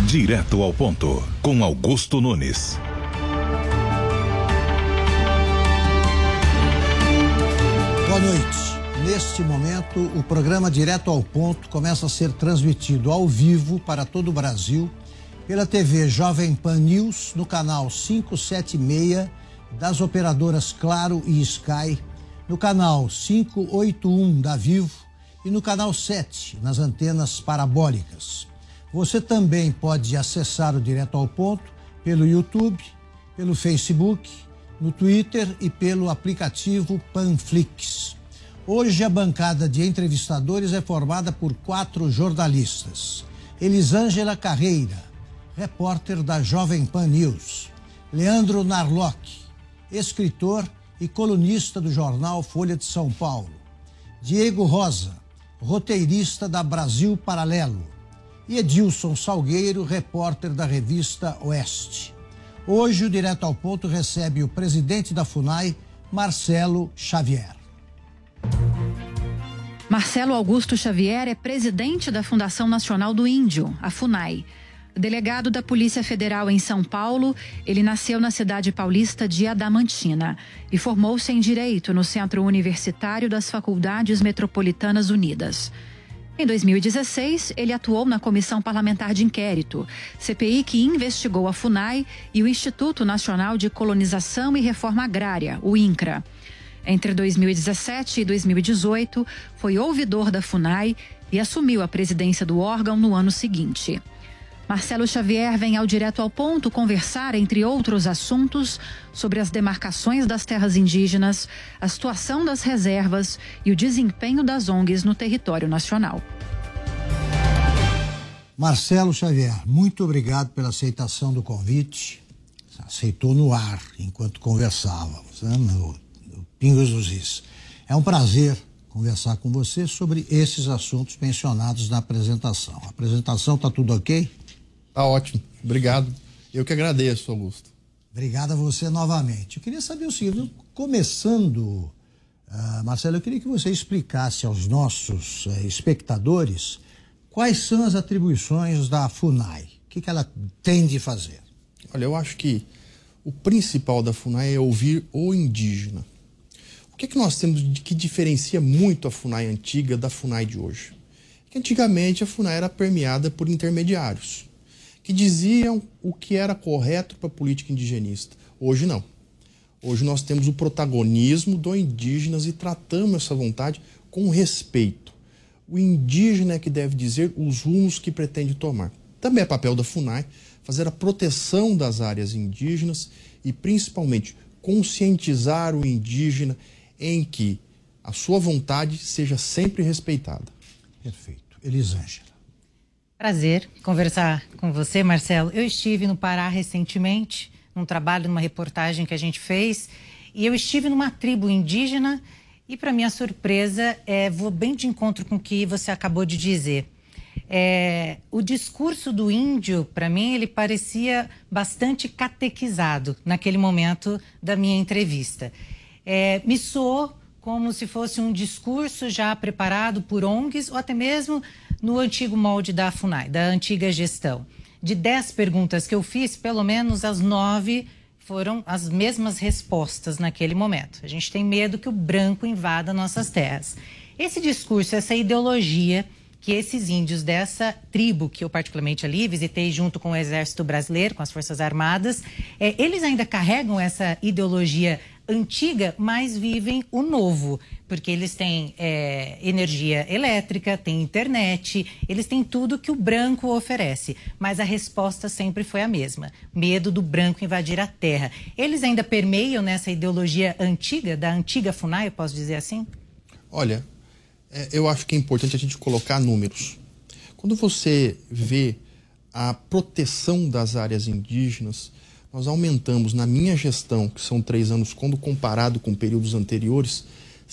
Direto ao ponto, com Augusto Nunes. Boa noite. Neste momento, o programa Direto ao Ponto começa a ser transmitido ao vivo para todo o Brasil pela TV Jovem Pan News, no canal 576 das operadoras Claro e Sky, no canal 581 da Vivo e no canal 7, nas antenas parabólicas. Você também pode acessar o Direto ao Ponto pelo YouTube, pelo Facebook, no Twitter e pelo aplicativo Panflix. Hoje a bancada de entrevistadores é formada por 4 jornalistas. Elisângela Carreira, repórter da Jovem Pan News. Leandro Narlock, escritor e colunista do jornal Folha de São Paulo. Diego Rosa, roteirista da Brasil Paralelo. E Edilson Salgueiro, repórter da revista Oeste. Hoje o Direto ao Ponto recebe o presidente da FUNAI, Marcelo Xavier. Marcelo Augusto Xavier é presidente da Fundação Nacional do Índio, a FUNAI. Delegado da Polícia Federal em São Paulo, ele nasceu na cidade paulista de Adamantina e formou-se em Direito no Centro Universitário das Faculdades Metropolitanas Unidas. Em 2016, ele atuou na Comissão Parlamentar de Inquérito, CPI que investigou a FUNAI e o Instituto Nacional de Colonização e Reforma Agrária, o INCRA. Entre 2017 e 2018, foi ouvidor da FUNAI e assumiu a presidência do órgão no ano seguinte. Marcelo Xavier vem ao Direto ao Ponto conversar, entre outros assuntos, sobre as demarcações das terras indígenas, a situação das reservas e o desempenho das ONGs no território nacional. Marcelo Xavier, muito obrigado pela aceitação do convite. Aceitou no ar, enquanto conversávamos, né, no Pingos dos Is. É um prazer conversar com você sobre esses assuntos mencionados na apresentação. A apresentação está tudo ok? Tá ótimo, obrigado. Eu que agradeço, Augusto. Obrigado a você novamente. Eu queria saber o seguinte, começando, Marcelo, eu queria que você explicasse aos nossos espectadores quais são as atribuições da FUNAI, o que ela tem de fazer. Olha, eu acho que o principal da FUNAI é ouvir o indígena. O que nós temos que diferencia muito a FUNAI antiga da FUNAI de hoje? Que antigamente a FUNAI era permeada por intermediários que diziam o que era correto para a política indigenista. Hoje não. Hoje nós temos o protagonismo do indígenas e tratamos essa vontade com respeito. O indígena é que deve dizer os rumos que pretende tomar. Também é papel da FUNAI fazer a proteção das áreas indígenas e principalmente conscientizar o indígena em que a sua vontade seja sempre respeitada. Perfeito. Elisângela. Prazer conversar com você, Marcelo. Eu estive no Pará recentemente, num trabalho, numa reportagem que a gente fez, e eu estive numa tribo indígena e, para minha surpresa, vou bem de encontro com o que você acabou de dizer. O discurso do índio, para mim, ele parecia bastante catequizado naquele momento da minha entrevista. Me soou como se fosse um discurso já preparado por ONGs ou até mesmo no antigo molde da FUNAI, da antiga gestão. De 10 perguntas que eu fiz, pelo menos as 9 foram as mesmas respostas naquele momento. A gente tem medo que o branco invada nossas terras. Esse discurso, essa ideologia que esses índios dessa tribo, que eu particularmente ali visitei junto com o Exército Brasileiro, com as Forças Armadas, eles ainda carregam essa ideologia antiga, mas vivem o novo, porque eles têm energia elétrica, têm internet, eles têm tudo que o branco oferece, mas a resposta sempre foi a mesma: medo do branco invadir a terra. Eles ainda permeiam nessa ideologia antiga, da antiga FUNAI, eu posso dizer assim? Olha, eu acho que é importante a gente colocar números. Quando você vê a proteção das áreas indígenas, nós aumentamos, na minha gestão, que são 3 anos, quando comparado com períodos anteriores,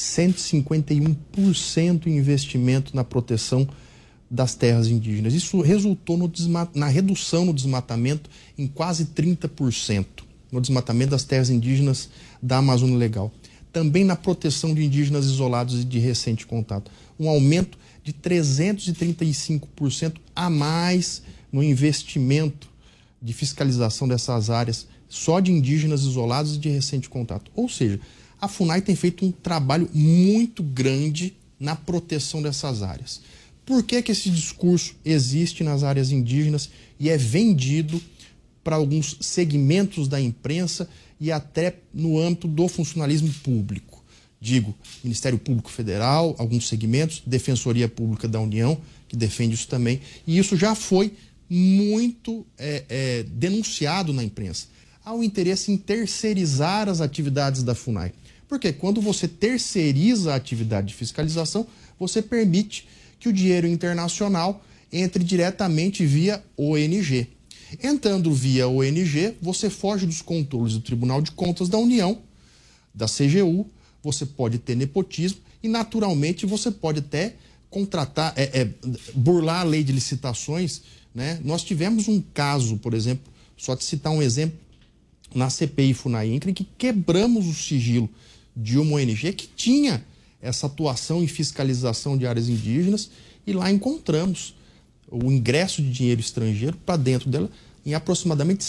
151% em investimento na proteção das terras indígenas. Isso resultou na redução no desmatamento em quase 30%, no desmatamento das terras indígenas da Amazônia Legal. Também na proteção de indígenas isolados e de recente contato. Um aumento de 335% a mais no investimento de fiscalização dessas áreas só de indígenas isolados e de recente contato. Ou seja, a FUNAI tem feito um trabalho muito grande na proteção dessas áreas. Por que que esse discurso existe nas áreas indígenas e é vendido para alguns segmentos da imprensa e até no âmbito do funcionalismo público? Digo, Ministério Público Federal, alguns segmentos, Defensoria Pública da União, que defende isso também, e isso já foi muito denunciado na imprensa. Há um interesse em terceirizar as atividades da FUNAI. Porque quando você terceiriza a atividade de fiscalização, você permite que o dinheiro internacional entre diretamente via ONG. Entrando via ONG, você foge dos controles do Tribunal de Contas da União, da CGU, você pode ter nepotismo e, naturalmente, você pode até contratar, burlar a lei de licitações, né? Nós tivemos um caso, por exemplo, só de citar um exemplo, na CPI FUNAI-INCRA, em que quebramos o sigilo de uma ONG que tinha essa atuação em fiscalização de áreas indígenas e lá encontramos o ingresso de dinheiro estrangeiro para dentro dela em aproximadamente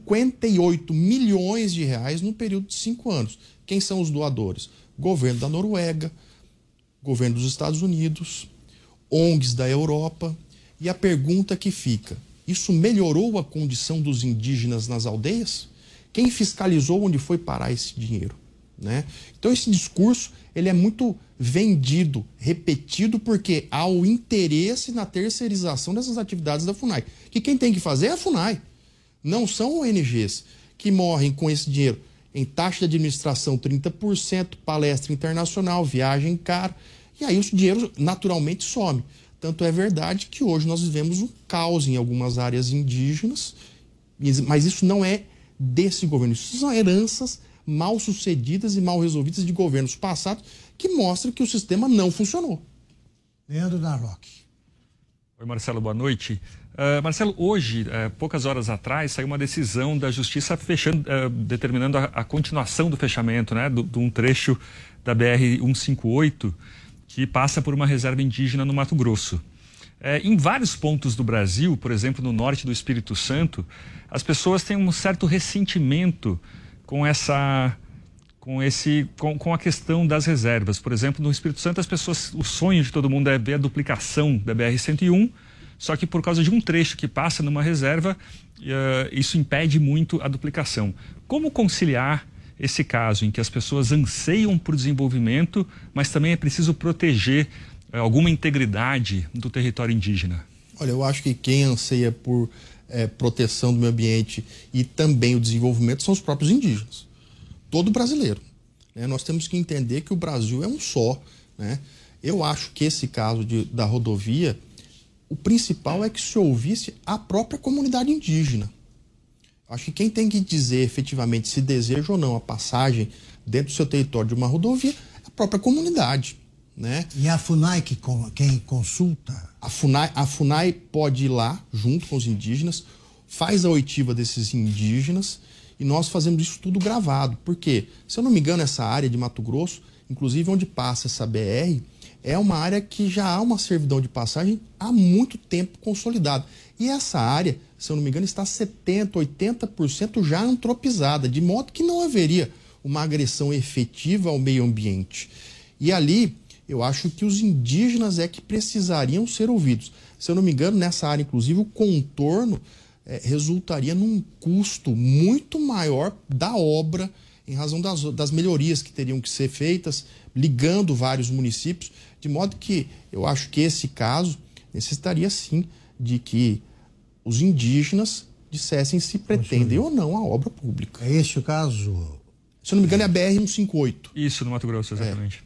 58 milhões de reais num período de 5 anos. Quem são os doadores? Governo da Noruega, governo dos Estados Unidos, ONGs da Europa. E a pergunta que fica, isso melhorou a condição dos indígenas nas aldeias? Quem fiscalizou onde foi parar esse dinheiro? Né? Então esse discurso ele é muito vendido, repetido, porque há o interesse na terceirização dessas atividades da FUNAI. Que quem tem que fazer é a FUNAI. Não são ONGs que morrem com esse dinheiro em taxa de administração 30%, palestra internacional, viagem cara, e aí o dinheiro naturalmente some. Tanto é verdade que hoje nós vivemos um caos em algumas áreas indígenas, mas isso não é desse governo. Isso são heranças mal sucedidas e mal resolvidas de governos passados que mostram que o sistema não funcionou. Leandro Narlock. Oi, Marcelo, boa noite. Marcelo, hoje, poucas horas atrás, saiu uma decisão da Justiça determinando a continuação do fechamento, né, de um trecho da BR-158 que passa por uma reserva indígena no Mato Grosso. Em vários pontos do Brasil, por exemplo, no norte do Espírito Santo, as pessoas têm um certo ressentimento com a questão das reservas. Por exemplo, no Espírito Santo, o sonho de todo mundo é ver a duplicação da BR-101, só que por causa de um trecho que passa numa reserva, isso impede muito a duplicação. Como conciliar esse caso em que as pessoas anseiam por desenvolvimento, mas também é preciso proteger alguma integridade do território indígena? Olha, eu acho que quem anseia por proteção do meio ambiente e também o desenvolvimento são os próprios indígenas. Todo brasileiro. Né? Nós temos que entender que o Brasil é um só. Né? Eu acho que esse caso da rodovia, o principal é que se ouvisse a própria comunidade indígena. Acho que quem tem que dizer efetivamente se deseja ou não a passagem dentro do seu território de uma rodovia é a própria comunidade. Né? E a FUNAI quem consulta? A FUNAI pode ir lá junto com os indígenas, faz a oitiva desses indígenas e nós fazemos isso tudo gravado. Porque, se eu não me engano, essa área de Mato Grosso, inclusive onde passa essa BR, é uma área que já há uma servidão de passagem há muito tempo consolidada. E essa área, se eu não me engano, está 70%, 80% já antropizada, de modo que não haveria uma agressão efetiva ao meio ambiente. E ali, eu acho que os indígenas é que precisariam ser ouvidos. Se eu não me engano, nessa área, inclusive, o contorno resultaria num custo muito maior da obra, em razão das melhorias que teriam que ser feitas, ligando vários municípios, de modo que eu acho que esse caso necessitaria, sim, de que os indígenas dissessem se pretendem ou não a obra pública. É este o caso? Se eu não me engano, é a BR-158. Isso, no Mato Grosso, exatamente.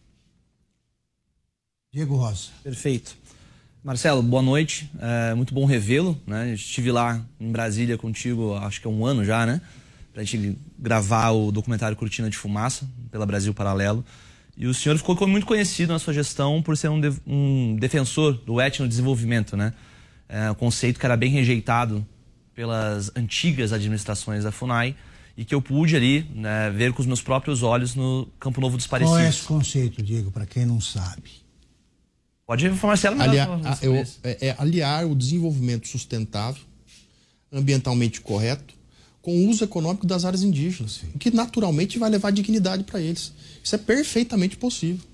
Diego Rosa. Perfeito. Marcelo, boa noite. Muito bom revê-lo. Né? Eu estive lá em Brasília contigo, acho que há um ano já, né? Pra gente gravar o documentário Cortina de Fumaça, pela Brasil Paralelo. E o senhor ficou muito conhecido na sua gestão por ser um defensor do etnodesenvolvimento, né? Um conceito que era bem rejeitado pelas antigas administrações da FUNAI e que eu pude ali, né, ver com os meus próprios olhos no Campo Novo dos Parecidos. Qual é esse conceito, Diego, para quem não sabe? Pode ir, Marcelo. Aliar o desenvolvimento sustentável, ambientalmente correto, com o uso econômico das áreas indígenas, o que naturalmente vai levar dignidade para eles. Isso é perfeitamente possível.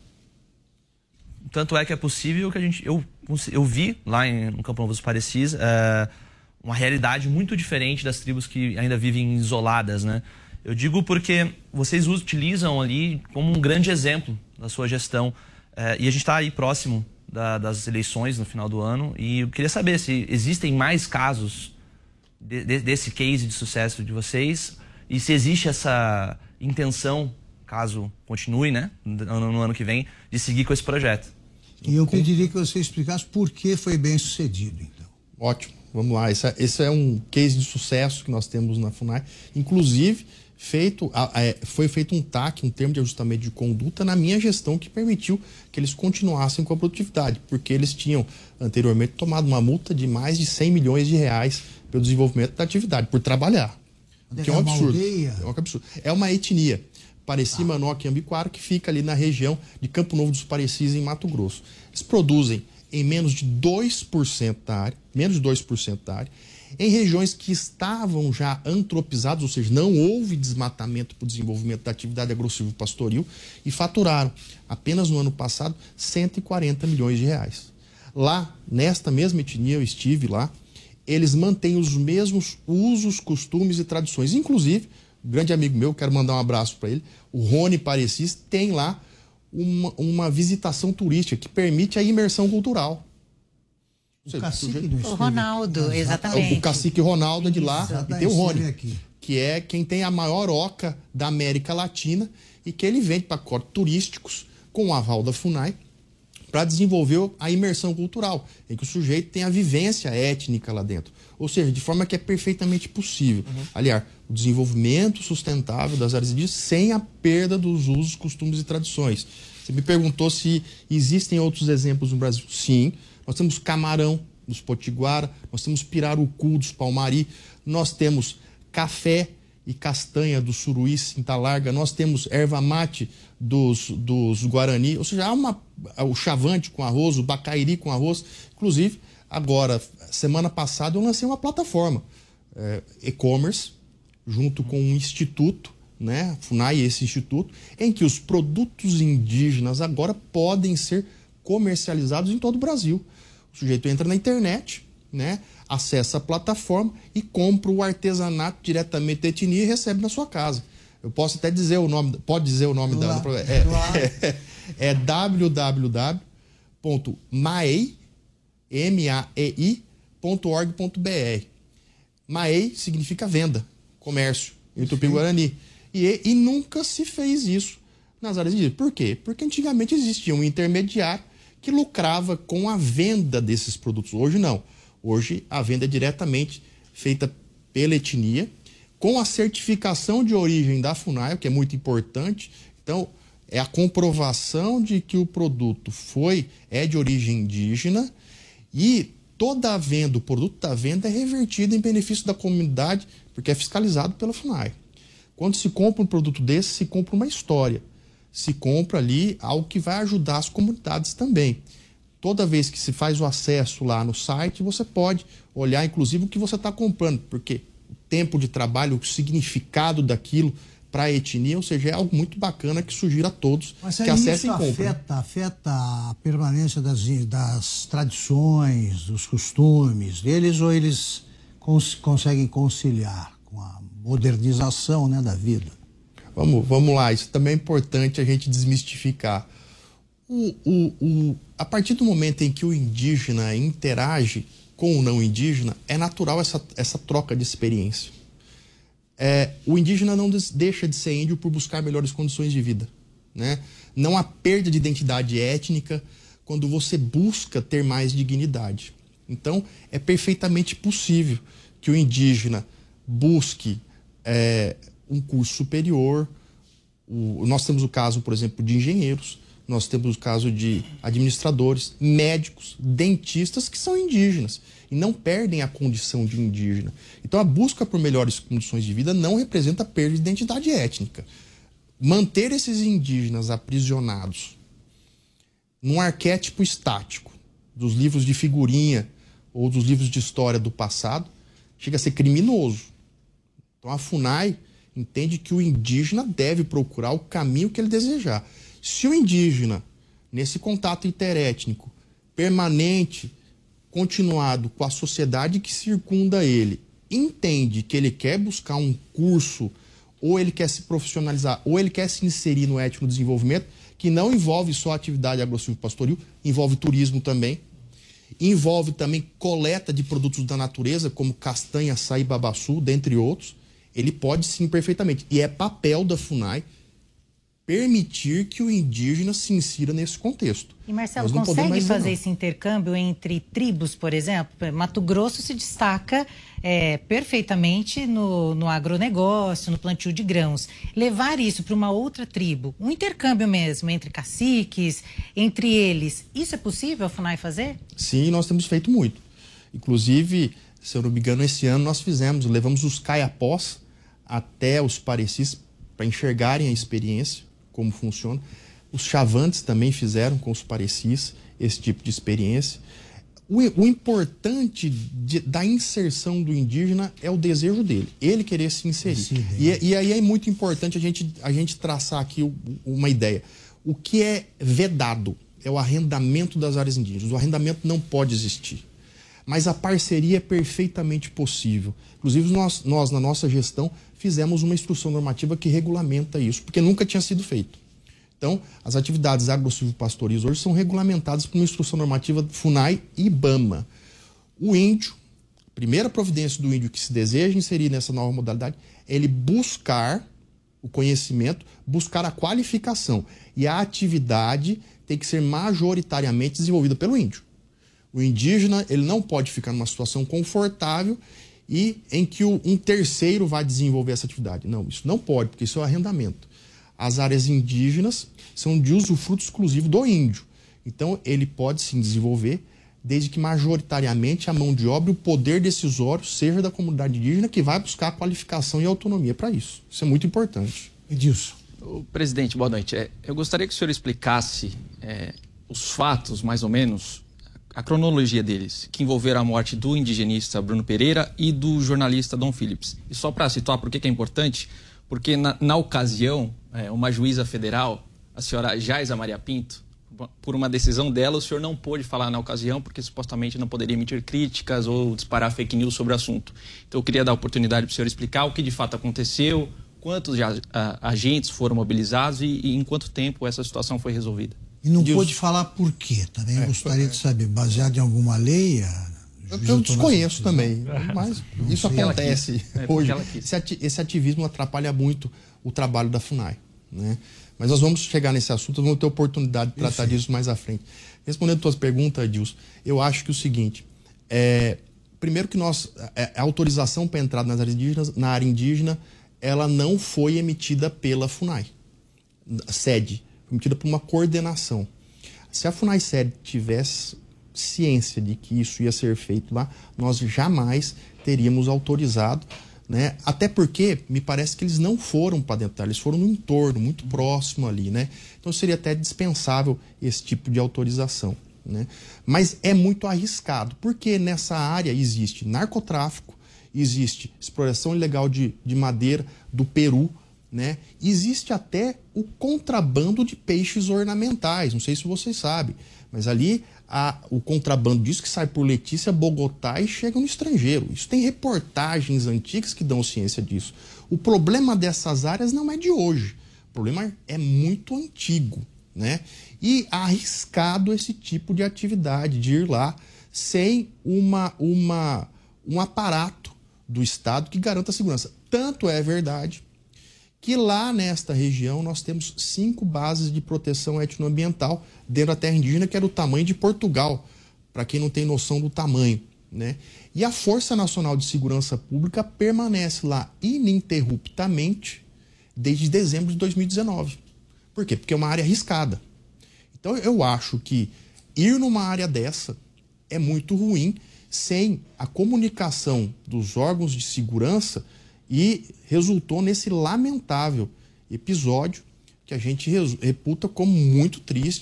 Tanto é que é possível que eu vi lá no Campo Novo dos Parecis uma realidade muito diferente das tribos que ainda vivem isoladas, né? Eu digo porque vocês utilizam ali como um grande exemplo da sua gestão. E a gente está aí próximo das eleições no final do ano, e eu queria saber se existem mais casos desse case de sucesso de vocês, e se existe essa intenção, caso continue, né, no ano que vem, de seguir com esse projeto. E eu pediria que você explicasse por que foi bem sucedido, então. Ótimo, vamos lá. Esse é um case de sucesso que nós temos na FUNAI. Inclusive, foi feito um TAC, um termo de ajustamento de conduta, na minha gestão, que permitiu que eles continuassem com a produtividade, porque eles tinham anteriormente tomado uma multa de mais de 100 milhões de reais pelo desenvolvimento da atividade, por trabalhar. Que é um absurdo. É uma etnia, Pareci, Manoque e Ambiquara, que fica ali na região de Campo Novo dos Parecis, em Mato Grosso. Eles produzem em menos de 2% da área, em regiões que estavam já antropizadas, ou seja, não houve desmatamento para o desenvolvimento da atividade agro-silvopastoril, e faturaram, apenas no ano passado, 140 milhões de reais. Lá, nesta mesma etnia, eu estive lá, eles mantêm os mesmos usos, costumes e tradições. Inclusive, um grande amigo meu, quero mandar um abraço para ele, o Rony Parecis, tem lá uma visitação turística que permite a imersão cultural. O Ronaldo, exatamente. O cacique Ronaldo é de lá, e tem o Rony, que é quem tem a maior oca da América Latina, e que ele vende pacotes turísticos com o aval da FUNAI para desenvolver a imersão cultural, em que o sujeito tem a vivência étnica lá dentro. Ou seja, de forma que é perfeitamente possível. Aliás, o desenvolvimento sustentável das áreas indígenas sem a perda dos usos, costumes e tradições. Você me perguntou se existem outros exemplos no Brasil. Sim, nós temos camarão dos potiguara, nós temos pirarucu dos palmari, nós temos café e castanha do suruí Cinta Larga, nós temos erva mate dos guarani, ou seja, há o chavante com arroz, o bacairi com arroz. Inclusive, agora, semana passada, eu lancei uma plataforma e-commerce, junto com um instituto, né, FUNAI e esse instituto, em que os produtos indígenas agora podem ser comercializados em todo o Brasil. O sujeito entra na internet, né, acessa a plataforma e compra o artesanato diretamente da etnia e recebe na sua casa. Eu posso até dizer o nome, pode dizer o nome da é www.maei.org.br. Maei significa venda, comércio, em Tupi-Guarani. E nunca se fez isso nas áreas indígenas. Por quê? Porque antigamente existia um intermediário que lucrava com a venda desses produtos. Hoje não. Hoje a venda é diretamente feita pela etnia, com a certificação de origem da FUNAI, o que é muito importante. Então, é a comprovação de que o produto é de origem indígena, e toda a venda, o produto da venda é revertido em benefício da comunidade, porque é fiscalizado pela FUNAI. Quando se compra um produto desse, se compra uma história. Se compra ali algo que vai ajudar as comunidades também. Toda vez que se faz o acesso lá no site, você pode olhar, inclusive, o que você está comprando, porque o tempo de trabalho, o significado daquilo para a etnia, ou seja, é algo muito bacana que sugiro a todos que acessem e comprem. Afeta a permanência das tradições, dos costumes deles, ou eles conseguem conciliar com a modernização, né, da vida? Vamos lá, isso também é importante a gente desmistificar. A partir do momento em que o indígena interage com o não indígena, é natural essa troca de experiência. O indígena não deixa de ser índio por buscar melhores condições de vida, né? Não há perda de identidade étnica quando você busca ter mais dignidade. Então, é perfeitamente possível que o indígena busque um curso superior. Nós temos o caso, por exemplo, de engenheiros, nós temos o caso de administradores, médicos, dentistas que são indígenas e não perdem a condição de indígena. Então, a busca por melhores condições de vida não representa perda de identidade étnica. Manter esses indígenas aprisionados num arquétipo estático dos livros de figurinha ou dos livros de história do passado, chega a ser criminoso. Então a FUNAI entende que o indígena deve procurar o caminho que ele desejar. Se o indígena, nesse contato interétnico permanente, continuado com a sociedade que circunda ele, entende que ele quer buscar um curso, ou ele quer se profissionalizar, ou ele quer se inserir no etnodesenvolvimento, que não envolve só atividade agro-silvopastoril, envolve turismo também, envolve também coleta de produtos da natureza, como castanha, açaí, babaçu, dentre outros, ele pode sim perfeitamente. E é papel da FUNAI permitir que o indígena se insira nesse contexto. E Marcelo, consegue fazer esse intercâmbio entre tribos, por exemplo? Mato Grosso se destaca perfeitamente no agronegócio, no plantio de grãos. Levar isso para uma outra tribo, um intercâmbio mesmo entre caciques, entre eles, isso é possível a FUNAI fazer? Sim, nós temos feito muito. Inclusive, se eu não me engano, esse ano nós levamos os caiapós até os parecis para enxergarem a experiência, como funciona. Os chavantes também fizeram com os parecis esse tipo de experiência. O importante da inserção do indígena é o desejo dele, ele querer se inserir. E aí é muito importante a gente traçar aqui uma ideia. O que é vedado é o arrendamento das áreas indígenas. O arrendamento não pode existir. Mas a parceria é perfeitamente possível. Inclusive, nós na nossa gestão, fizemos uma instrução normativa que regulamenta isso, porque nunca tinha sido feito. Então, as atividades agro-silvopastoris hoje são regulamentadas por uma instrução normativa FUNAI e IBAMA. O índio, a primeira providência do índio que se deseja inserir nessa nova modalidade é ele buscar o conhecimento, buscar a qualificação. E a atividade tem que ser majoritariamente desenvolvida pelo índio. O indígena, ele não pode ficar numa situação confortável e em que um terceiro vai desenvolver essa atividade. Não, isso não pode, porque isso é o arrendamento. As áreas indígenas são de usufruto exclusivo do índio. Então, ele pode sim desenvolver, desde que majoritariamente a mão de obra e o poder decisório seja da comunidade indígena, que vai buscar qualificação e autonomia para isso. Isso é muito importante. Edilson. Presidente, boa noite. Eu gostaria que o senhor explicasse os fatos, mais ou menos, a cronologia deles, que envolveram a morte do indigenista Bruno Pereira e do jornalista Dom Phillips. E só para situar por que é importante, porque na ocasião, uma juíza federal, a senhora Jaisa Maria Pinto, por uma decisão dela, o senhor não pôde falar na ocasião, porque supostamente não poderia emitir críticas ou disparar fake news sobre o assunto. Então eu queria dar a oportunidade para o senhor explicar o que de fato aconteceu, quantos agentes foram mobilizados e em quanto tempo essa situação foi resolvida. E não pôde falar por quê? Também gostaria de saber, baseado em alguma lei? Eu desconheço também, mas isso acontece hoje. Esse ativismo atrapalha muito o trabalho da FUNAI, né? Mas nós vamos chegar nesse assunto, vamos ter oportunidade de tratar disso mais à frente. Respondendo a tua pergunta, Edilson, eu acho que o seguinte, primeiro que a autorização para entrar nas áreas indígenas, na área indígena, ela não foi emitida pela FUNAI, sede, foi emitida por uma coordenação. Se a FUNAI sede tivesse ciência de que isso ia ser feito lá, nós jamais teríamos autorizado, né? Até porque me parece que eles não foram para dentro, eles foram no entorno, muito próximo ali, né? Então seria até dispensável esse tipo de autorização, né? Mas é muito arriscado, porque nessa área existe narcotráfico, existe exploração ilegal de madeira do Peru, né? Existe até o contrabando de peixes ornamentais, não sei se vocês sabem, mas ali o contrabando disso que sai por Letícia, Bogotá e chega no estrangeiro. Isso tem reportagens antigas que dão ciência disso. O problema dessas áreas não é de hoje. O problema é muito antigo, né? E arriscado esse tipo de atividade, de ir lá sem um aparato do Estado que garanta a segurança. Tanto é verdade que lá nesta região nós temos 5 bases de proteção etnoambiental dentro da terra indígena, que era o tamanho de Portugal, para quem não tem noção do tamanho, né? E a Força Nacional de Segurança Pública permanece lá ininterruptamente desde dezembro de 2019. Por quê? Porque é uma área arriscada. Então eu acho que ir numa área dessa é muito ruim sem a comunicação dos órgãos de segurança, e resultou nesse lamentável episódio que a gente reputa como muito triste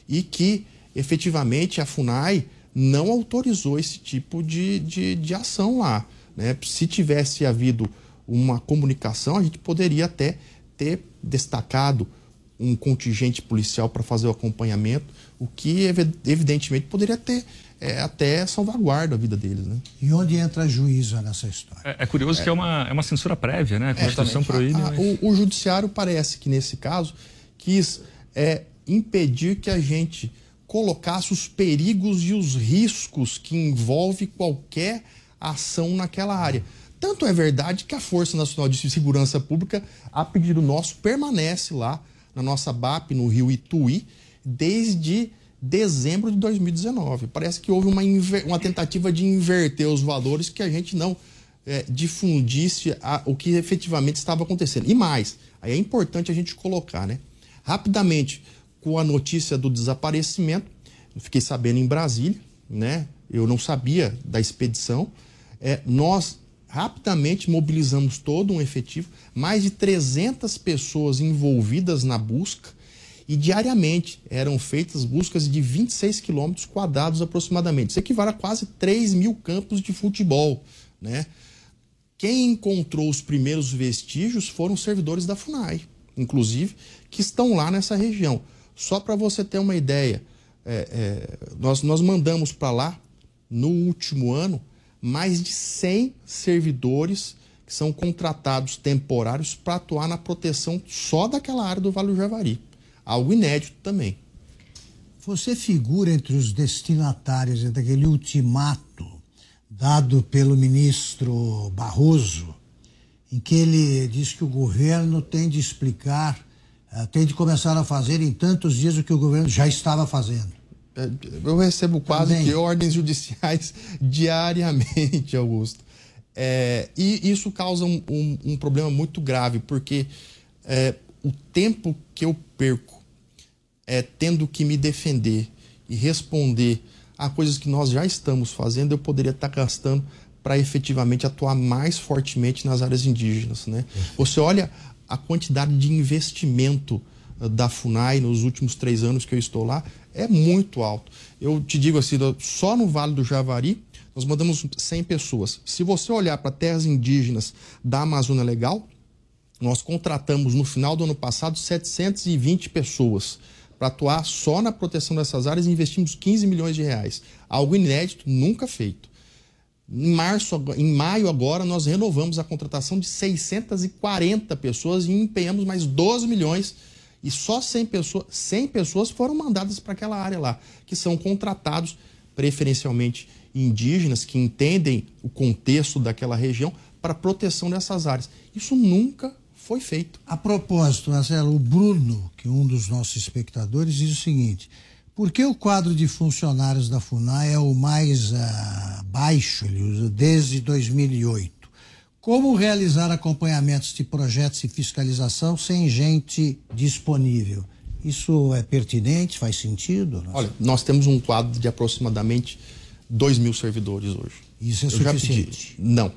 e que efetivamente a FUNAI não autorizou esse tipo de ação lá, né? Se tivesse havido uma comunicação, a gente poderia até ter destacado um contingente policial para fazer o acompanhamento, o que evidentemente poderia ter até salvaguarda a vida deles, né? E onde entra a juíza nessa história? É curioso que é uma censura prévia, né? A Constituição proíbe. O judiciário parece que nesse caso quis impedir que a gente colocasse os perigos e os riscos que envolve qualquer ação naquela área. Tanto é verdade que a Força Nacional de Segurança Pública, a pedido nosso, permanece lá na nossa BAP, no Rio Ituí, desde dezembro de 2019. Parece que houve uma tentativa de inverter os valores, que a gente não difundisse o que efetivamente estava acontecendo. E mais, aí é importante a gente colocar, né? Rapidamente, com a notícia do desaparecimento, eu fiquei sabendo em Brasília, né? Eu não sabia da expedição. Nós rapidamente mobilizamos todo um efetivo, mais de 300 pessoas envolvidas na busca, e diariamente eram feitas buscas de 26 quilômetros quadrados aproximadamente. Isso equivale a quase 3 mil campos de futebol, né? Quem encontrou os primeiros vestígios foram servidores da FUNAI, inclusive, que estão lá nessa região. Só para você ter uma ideia, nós mandamos para lá, no último ano, mais de 100 servidores que são contratados temporários para atuar na proteção só daquela área do Vale do Javari. Algo inédito também. Você figura entre os destinatários daquele ultimato dado pelo ministro Barroso, em que ele diz que o governo tem de explicar, tem de começar a fazer em tantos dias o que o governo já estava fazendo. Eu recebo quase que ordens judiciais diariamente, Augusto. E isso causa um problema muito grave, porque o tempo que eu perco tendo que me defender e responder a coisas que nós já estamos fazendo, eu poderia estar gastando para efetivamente atuar mais fortemente nas áreas indígenas, né? Você olha a quantidade de investimento da FUNAI nos últimos 3 anos que eu estou lá, é muito alto. Eu te digo assim, só no Vale do Javari, nós mandamos 100 pessoas. Se você olhar para terras indígenas da Amazônia Legal, nós contratamos no final do ano passado 720 pessoas para atuar só na proteção dessas áreas e investimos 15 milhões de reais. Algo inédito, nunca feito. Em maio agora, nós renovamos a contratação de 640 pessoas e empenhamos mais 12 milhões. E só 100 pessoas foram mandadas para aquela área lá, que são contratados preferencialmente indígenas, que entendem o contexto daquela região, para proteção dessas áreas. Isso nunca foi feito. A propósito, Marcelo, o Bruno, que é um dos nossos espectadores, diz o seguinte: por que o quadro de funcionários da FUNAI é o mais baixo, ele usa, desde 2008? Como realizar acompanhamentos de projetos e fiscalização sem gente disponível? Isso é pertinente? Faz sentido? Olha, nós temos um quadro de aproximadamente 2.000 servidores hoje. Isso é suficiente? Não.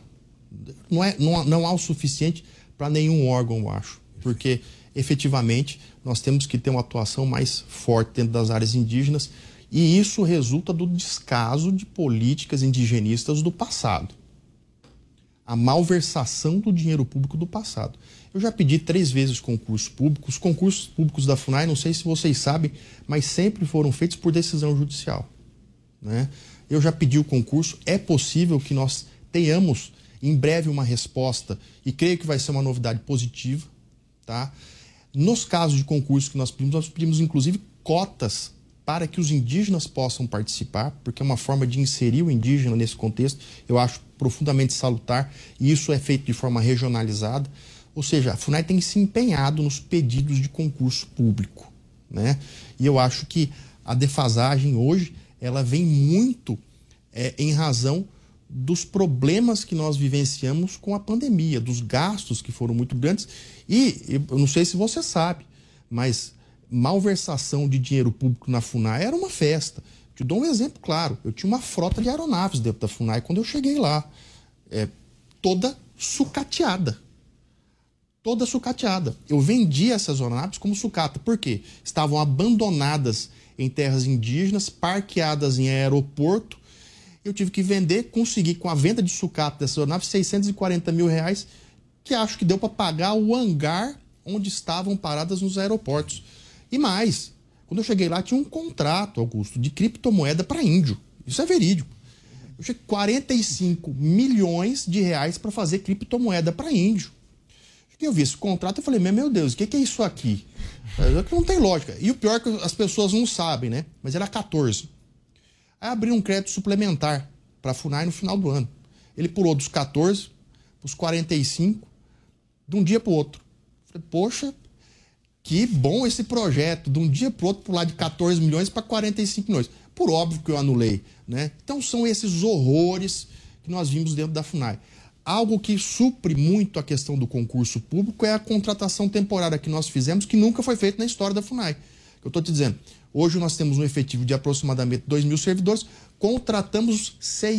Não há o suficiente para nenhum órgão, eu acho. Porque, efetivamente, nós temos que ter uma atuação mais forte dentro das áreas indígenas, e isso resulta do descaso de políticas indigenistas do passado. A malversação do dinheiro público do passado. Eu já pedi 3 vezes concursos públicos. Os concursos públicos da FUNAI, não sei se vocês sabem, mas sempre foram feitos por decisão judicial, né? Eu já pedi o concurso. É possível que nós tenhamos em breve uma resposta, e creio que vai ser uma novidade positiva, tá? Nos casos de concurso que nós pedimos inclusive cotas para que os indígenas possam participar, porque é uma forma de inserir o indígena nesse contexto. Eu acho profundamente salutar, e isso é feito de forma regionalizada. Ou seja, a FUNAI tem se empenhado nos pedidos de concurso público, né? E eu acho que a defasagem hoje, ela vem muito em razão dos problemas que nós vivenciamos com a pandemia, dos gastos que foram muito grandes. E eu não sei se você sabe, mas malversação de dinheiro público na FUNAI era uma festa. Te dou um exemplo claro. Eu tinha uma frota de aeronaves dentro da FUNAI quando eu cheguei lá. Toda sucateada. Toda sucateada. Eu vendia essas aeronaves como sucata. Por quê? Estavam abandonadas em terras indígenas, parqueadas em aeroporto. Eu tive que vender, consegui com a venda de sucata dessa aeronave 640 mil reais, que acho que deu para pagar o hangar onde estavam paradas nos aeroportos. E mais, quando eu cheguei lá tinha um contrato, Augusto, de criptomoeda para índio. Isso é verídico. Eu cheguei 45 milhões de reais para fazer criptomoeda para índio. Eu vi esse contrato e falei, meu Deus, o que é isso aqui? Não tem lógica. E o pior é que as pessoas não sabem, né? Mas era 14. Aí abriu um crédito suplementar para a FUNAI no final do ano. Ele pulou dos 14 para os 45, de um dia para o outro. Falei, poxa, que bom esse projeto, de um dia para o outro pular de 14 milhões para 45 milhões. Por óbvio que eu anulei, né? Então são esses horrores que nós vimos dentro da FUNAI. Algo que supre muito a questão do concurso público é a contratação temporária que nós fizemos, que nunca foi feita na história da FUNAI. Eu estou te dizendo, hoje nós temos um efetivo de aproximadamente 2.000 servidores, contratamos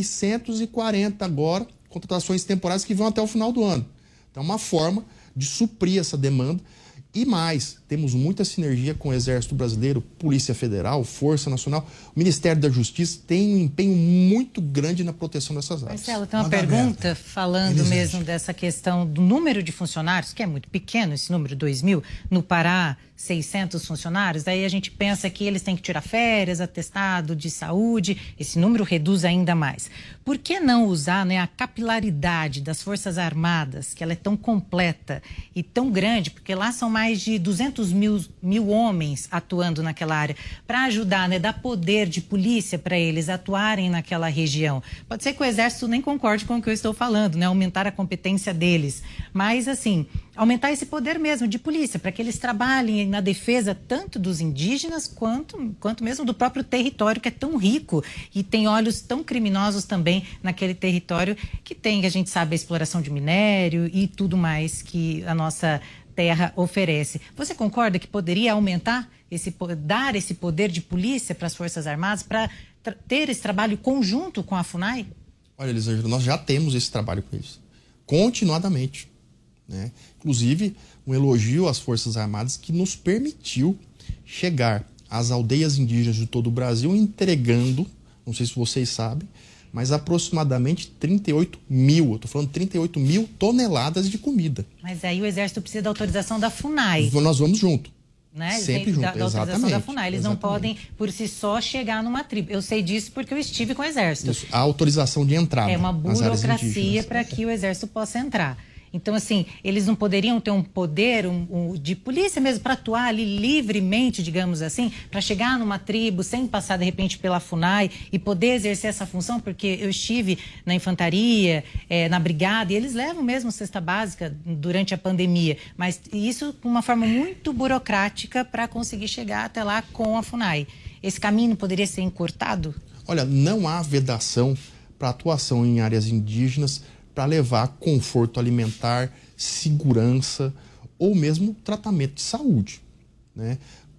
640 agora, contratações temporárias que vão até o final do ano. Então, é uma forma de suprir essa demanda. E mais, temos muita sinergia com o Exército Brasileiro, Polícia Federal, Força Nacional. O Ministério da Justiça tem um empenho muito grande na proteção dessas áreas. Marcelo, tem uma pergunta falando mesmo dessa questão do número de funcionários, que é muito pequeno, esse número, 2.000, no Pará, 600 funcionários. Aí a gente pensa que eles têm que tirar férias, atestado de saúde, esse número reduz ainda mais. Por que não usar, né, a capilaridade das Forças Armadas, que ela é tão completa e tão grande, porque lá são mais de 200 mil homens atuando naquela área, para ajudar, né, dar poder de polícia para eles atuarem naquela região. Pode ser que o Exército nem concorde com o que eu estou falando, né, aumentar a competência deles, mas assim, aumentar esse poder mesmo de polícia, para que eles trabalhem na defesa tanto dos indígenas quanto mesmo do próprio território, que é tão rico e tem olhos tão criminosos também naquele território que tem, a gente sabe, a exploração de minério e tudo mais que a nossa terra oferece. Você concorda que poderia aumentar, dar esse poder de polícia para as Forças Armadas, para ter esse trabalho conjunto com a FUNAI? Olha, Elisângela, nós já temos esse trabalho com eles, continuadamente, né? Inclusive, um elogio às Forças Armadas que nos permitiu chegar às aldeias indígenas de todo o Brasil entregando, não sei se vocês sabem, mas aproximadamente 38 mil, eu estou falando 38 mil toneladas de comida. Mas aí o Exército precisa da autorização da FUNAI. Nós vamos junto. Né? Sempre junto, da autorização exatamente. da FUNAI. Eles não podem, por si só, chegar numa tribo. Eu sei disso porque eu estive com o Exército. Isso, a autorização de entrada. É uma burocracia para que o Exército possa entrar. Então, assim, eles não poderiam ter um poder de polícia mesmo para atuar ali livremente, digamos assim, para chegar numa tribo sem passar, de repente, pela FUNAI e poder exercer essa função, porque eu estive na infantaria, na brigada, e eles levam mesmo cesta básica durante a pandemia, mas isso com uma forma muito burocrática para conseguir chegar até lá com a FUNAI. Esse caminho poderia ser encurtado? Olha, não há vedação para atuação em áreas indígenas para levar conforto alimentar, segurança ou mesmo tratamento de saúde, né?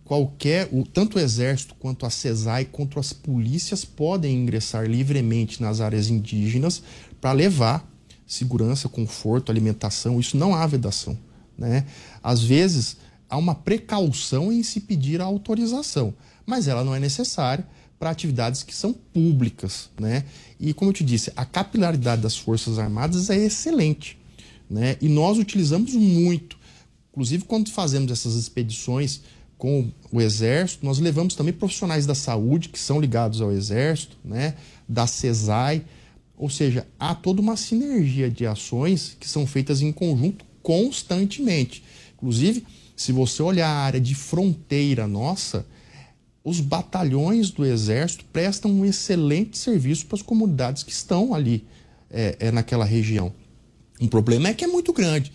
Tanto o Exército quanto a CESAI, quanto as polícias podem ingressar livremente nas áreas indígenas para levar segurança, conforto, alimentação. Isso não há vedação, né? Às vezes há uma precaução em se pedir a autorização, mas ela não é necessária para atividades que são públicas, né? E como eu te disse, a capilaridade das Forças Armadas é excelente, né? E nós utilizamos muito, inclusive quando fazemos essas expedições com o Exército, nós levamos também profissionais da saúde que são ligados ao Exército, né? Da CESAI, ou seja, há toda uma sinergia de ações que são feitas em conjunto constantemente. Inclusive, se você olhar a área de fronteira nossa, os batalhões do Exército prestam um excelente serviço para as comunidades que estão ali naquela região. Um problema é que é muito grande.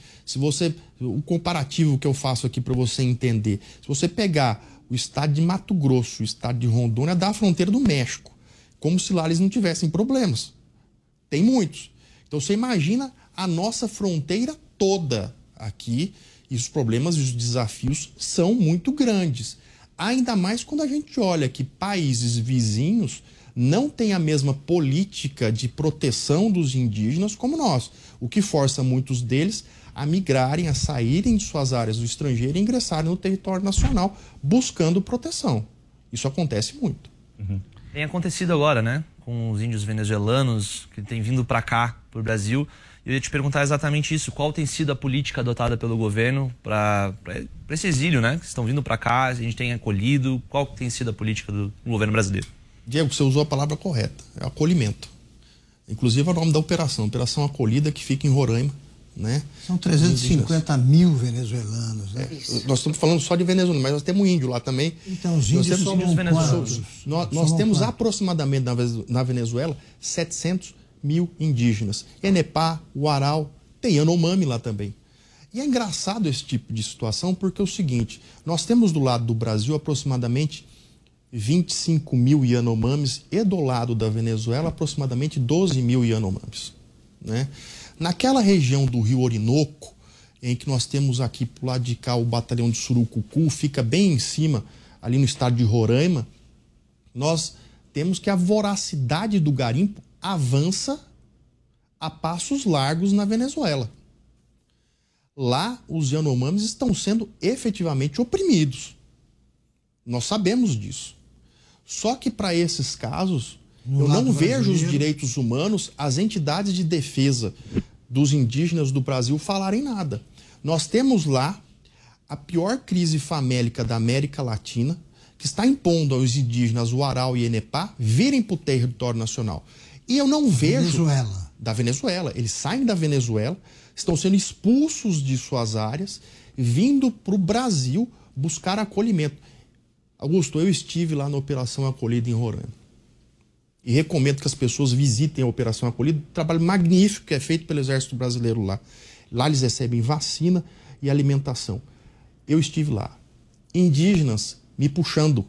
O comparativo que eu faço aqui para você entender, se você pegar o estado de Mato Grosso, o estado de Rondônia, dá a fronteira do México, como se lá eles não tivessem problemas. Tem muitos. Então você imagina a nossa fronteira toda aqui, e os problemas e os desafios são muito grandes. Ainda mais quando a gente olha que países vizinhos não têm a mesma política de proteção dos indígenas como nós, o que força muitos deles a migrarem, a saírem de suas áreas do estrangeiro e ingressarem no território nacional buscando proteção. Isso acontece muito. Tem acontecido agora, né? Com os índios venezuelanos que têm vindo para cá, para o Brasil. Eu ia te perguntar exatamente isso. Qual tem sido a política adotada pelo governo para esse exílio, né? Que estão vindo para cá, a gente tem acolhido. Qual tem sido a política do governo brasileiro? Diego, você usou a palavra correta. É acolhimento. Inclusive é o nome da operação. Operação Acolhida, que fica em Roraima, né? São 350 mil venezuelanos, né? Nós estamos falando só de Venezuela, mas nós temos um índio lá também. Então, os índios somos quantos? Nós temos aproximadamente na Venezuela 700 mil indígenas. Enepá, Uarau, tem Yanomami lá também. E é engraçado esse tipo de situação porque é o seguinte, nós temos do lado do Brasil aproximadamente 25 mil Yanomamis e do lado da Venezuela aproximadamente 12 mil Yanomamis, né? Naquela região do Rio Orinoco, em que nós temos aqui pro lado de cá o batalhão de Surucucu, fica bem em cima, ali no estado de Roraima, nós temos que a voracidade do garimpo avança a passos largos na Venezuela. Lá, os Yanomamis estão sendo efetivamente oprimidos. Nós sabemos disso. Só que para esses casos, eu não vejo os direitos humanos, as entidades de defesa dos indígenas do Brasil falarem nada. Nós temos lá a pior crise famélica da América Latina, que está impondo aos indígenas Uarau e Enepá virem para o território nacional. E eu não vejo... Da Venezuela. Eles saem da Venezuela, estão sendo expulsos de suas áreas, vindo para o Brasil buscar acolhimento. Augusto, eu estive lá na Operação Acolhida em Roraima. E recomendo que as pessoas visitem a Operação Acolhida, um trabalho magnífico que é feito pelo Exército Brasileiro lá. Lá eles recebem vacina e alimentação. Eu estive lá. Indígenas me puxando.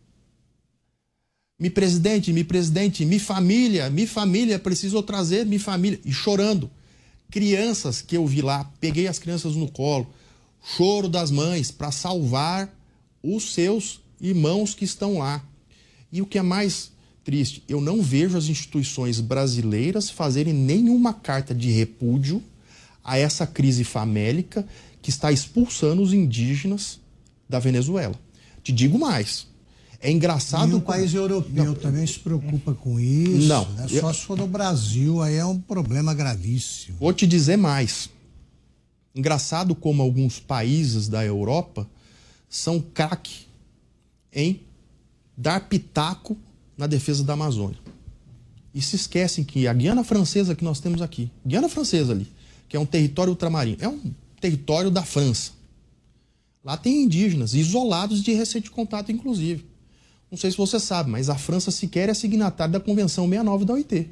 Me presidente, me família, preciso trazer minha família. E chorando. Crianças que eu vi lá, peguei as crianças no colo. Choro das mães para salvar os seus irmãos que estão lá. E o que é mais triste, eu não vejo as instituições brasileiras fazerem nenhuma carta de repúdio a essa crise famélica que está expulsando os indígenas da Venezuela. Te digo mais, é engraçado... E o país europeu também se preocupa com isso. Não. Né? Só se for no Brasil, aí é um problema gravíssimo. Vou te dizer mais. Engraçado como alguns países da Europa são craque em dar pitaco na defesa da Amazônia. E se esquecem que a Guiana Francesa que nós temos aqui, Guiana Francesa ali, que é um território ultramarino, é um território da França. Lá tem indígenas, isolados de recente contato, inclusive. Não sei se você sabe, mas a França sequer é signatária da Convenção 69 da OIT.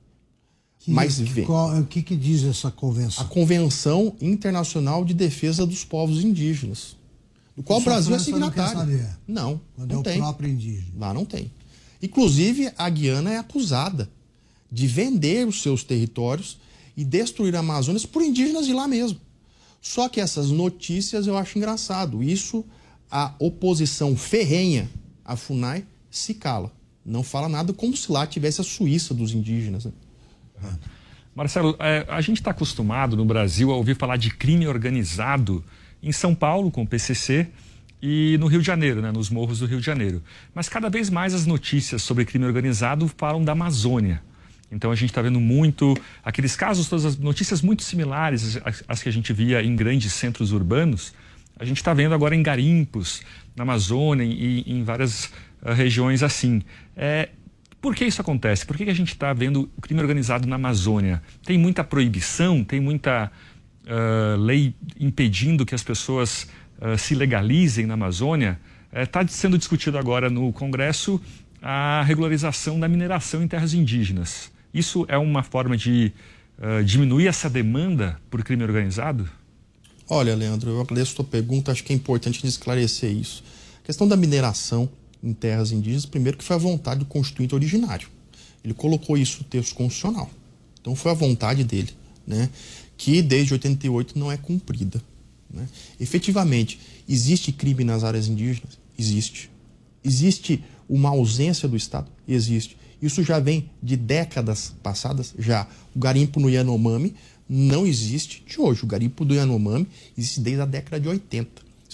O que diz essa convenção? A Convenção Internacional de Defesa dos Povos Indígenas, do qual o Brasil é signatário. Não, não tem. É o próprio indígena. Lá não tem. Inclusive, a Guiana é acusada de vender os seus territórios e destruir a Amazônia por indígenas de lá mesmo. Só que essas notícias eu acho engraçado. Isso, a oposição ferrenha à FUNAI se cala. Não fala nada, como se lá tivesse a Suíça dos indígenas, né? Marcelo, a gente está acostumado no Brasil a ouvir falar de crime organizado em São Paulo, com o PCC, e no Rio de Janeiro, né, nos morros do Rio de Janeiro. Mas cada vez mais as notícias sobre crime organizado falam da Amazônia. Então a gente está vendo muito aqueles casos, todas as notícias muito similares às que a gente via em grandes centros urbanos, a gente está vendo agora em garimpos, na Amazônia e em várias regiões assim. Por que isso acontece? Por que a gente está vendo o crime organizado na Amazônia? Tem muita proibição, tem muita lei impedindo que as pessoas se legalizem na Amazônia? Está sendo discutido agora no Congresso a regularização da mineração em terras indígenas. Isso é uma forma de diminuir essa demanda por crime organizado? Olha, Leandro, eu agradeço a sua pergunta, acho que é importante esclarecer isso. A questão da mineração em terras indígenas, primeiro que foi a vontade do constituinte originário. Ele colocou isso no texto constitucional. Então foi a vontade dele, né? Que desde 88 não é cumprida, né? Efetivamente, existe crime nas áreas indígenas? Existe. Existe uma ausência do Estado? Existe. Isso já vem de décadas passadas, já. O garimpo no Yanomami não existe de hoje. O garimpo do Yanomami existe desde a década de 80. Se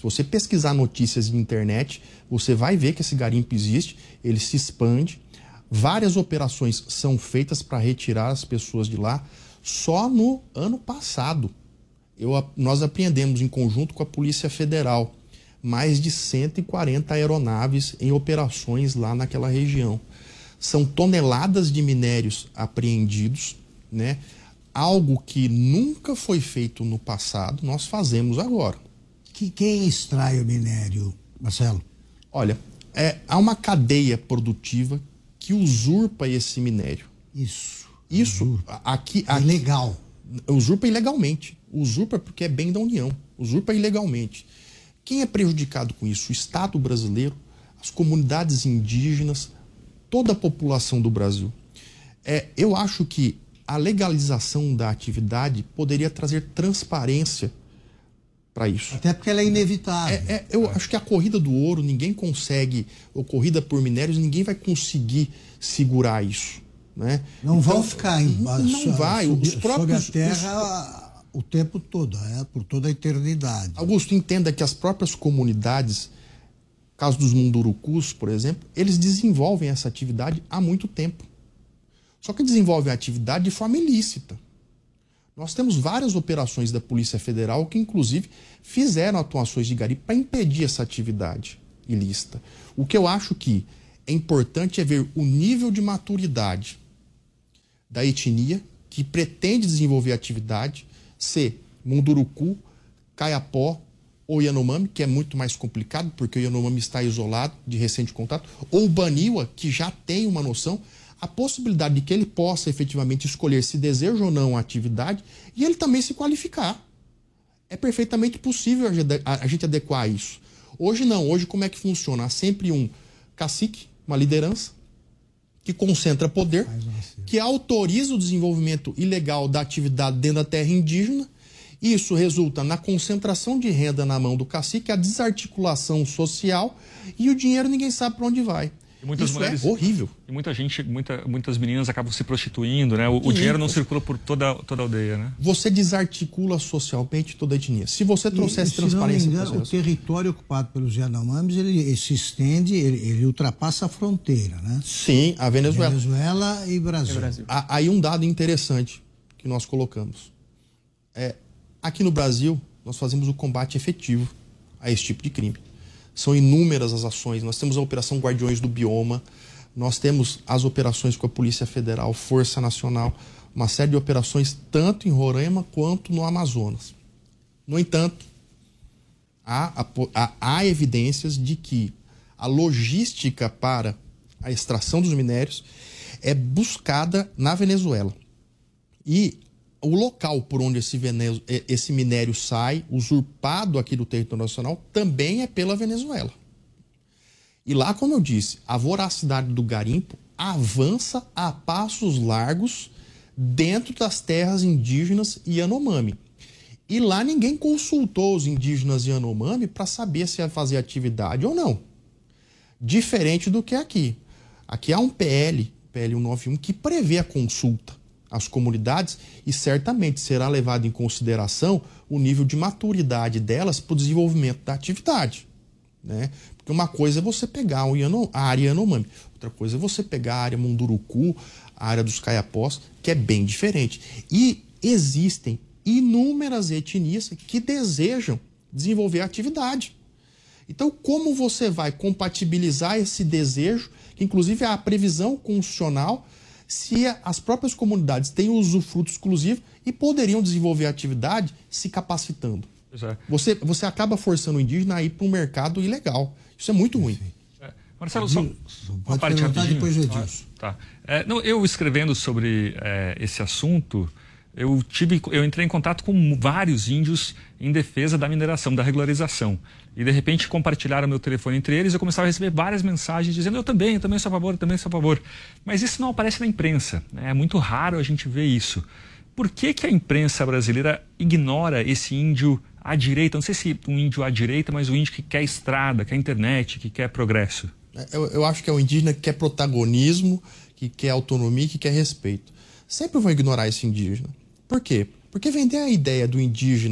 Se você pesquisar notícias de internet, você vai ver que esse garimpo existe, ele se expande. Várias operações são feitas para retirar as pessoas de lá. Só no ano passado, nós apreendemos em conjunto com a Polícia Federal mais de 140 aeronaves em operações lá naquela região. São toneladas de minérios apreendidos, né? Algo que nunca foi feito no passado, nós fazemos agora. Quem extrai o minério, Marcelo? Olha, há uma cadeia produtiva que usurpa esse minério. Isso. Aqui ilegal. Usurpa ilegalmente. Usurpa porque é bem da União. Usurpa ilegalmente. Quem é prejudicado com isso? O Estado brasileiro, as comunidades indígenas, toda a população do Brasil. Eu acho que a legalização da atividade poderia trazer transparência para isso. Até porque ela é inevitável. Eu acho que a corrida do ouro, ninguém consegue, ou corrida por minérios, ninguém vai conseguir segurar isso. Né? Não vão ficar não vai. Os próprios, sob a terra o tempo todo, por toda a eternidade. Augusto, entenda que as próprias comunidades, caso dos mundurucus, por exemplo, eles desenvolvem essa atividade há muito tempo. Só que desenvolvem a atividade de forma ilícita. Nós temos várias operações da Polícia Federal que, inclusive, fizeram atuações de garimpo para impedir essa atividade ilícita. O que eu acho que é importante é ver o nível de maturidade da etnia que pretende desenvolver a atividade, se munduruku, caiapó ou Yanomami, que é muito mais complicado, porque o Yanomami está isolado de recente contato, ou o Baniwa, que já tem uma noção, a possibilidade de que ele possa efetivamente escolher se deseja ou não a atividade e ele também se qualificar. É perfeitamente possível a gente adequar isso. Hoje não. Hoje como é que funciona? Há sempre um cacique, uma liderança, que concentra poder, que autoriza o desenvolvimento ilegal da atividade dentro da terra indígena. Isso resulta na concentração de renda na mão do cacique, a desarticulação social e o dinheiro ninguém sabe para onde vai. E muitas Isso mulheres, é horrível. E muitas meninas acabam se prostituindo, né? O dinheiro não circula por toda a aldeia, né? Você desarticula socialmente toda a etnia. Se você trouxesse transparência... Se não me engano, o território ocupado pelos Yanomamis, ele se estende, ele ultrapassa a fronteira, né? Sim, a Venezuela. Venezuela e Brasil. Aí um dado interessante que nós colocamos. Aqui no Brasil, nós fazemos o combate efetivo a esse tipo de crime. São inúmeras as ações. Nós temos a Operação Guardiões do Bioma, nós temos as operações com a Polícia Federal, Força Nacional, uma série de operações tanto em Roraima quanto no Amazonas. No entanto, há evidências de que a logística para a extração dos minérios é buscada na Venezuela. E o local por onde esse minério sai, usurpado aqui do território nacional, também é pela Venezuela. E lá, como eu disse, a voracidade do garimpo avança a passos largos dentro das terras indígenas Yanomami. E lá ninguém consultou os indígenas Yanomami para saber se ia fazer atividade ou não. Diferente do que aqui. Aqui há um PL 191, que prevê a consulta às comunidades e certamente será levado em consideração o nível de maturidade delas para o desenvolvimento da atividade. Né? Porque uma coisa é você pegar a área Yanomami, outra coisa é você pegar a área Munduruku, a área dos Caiapós, que é bem diferente. E existem inúmeras etnias que desejam desenvolver a atividade. Então, como você vai compatibilizar esse desejo, que inclusive é a previsão constitucional, se as próprias comunidades têm usufruto exclusivo e poderiam desenvolver a atividade se capacitando? Você acaba forçando o indígena a ir para um mercado ilegal. Isso é muito ruim. Marcelo, só uma parte rapidinho. Depois disso. Tá. Eu escrevendo sobre esse assunto, eu entrei em contato com vários índios em defesa da mineração, da regularização. E, de repente, compartilharam meu telefone entre eles e eu começava a receber várias mensagens dizendo eu também sou a favor, eu também sou a favor. Mas isso não aparece na imprensa, né? É muito raro a gente ver isso. Por que a imprensa brasileira ignora esse índio à direita? Não sei se um índio à direita, mas um índio que quer estrada, quer internet, que quer progresso. Eu acho que é o indígena que quer protagonismo, que quer autonomia, que quer respeito. Sempre vão ignorar esse indígena. Por quê? Porque vender a ideia do indígena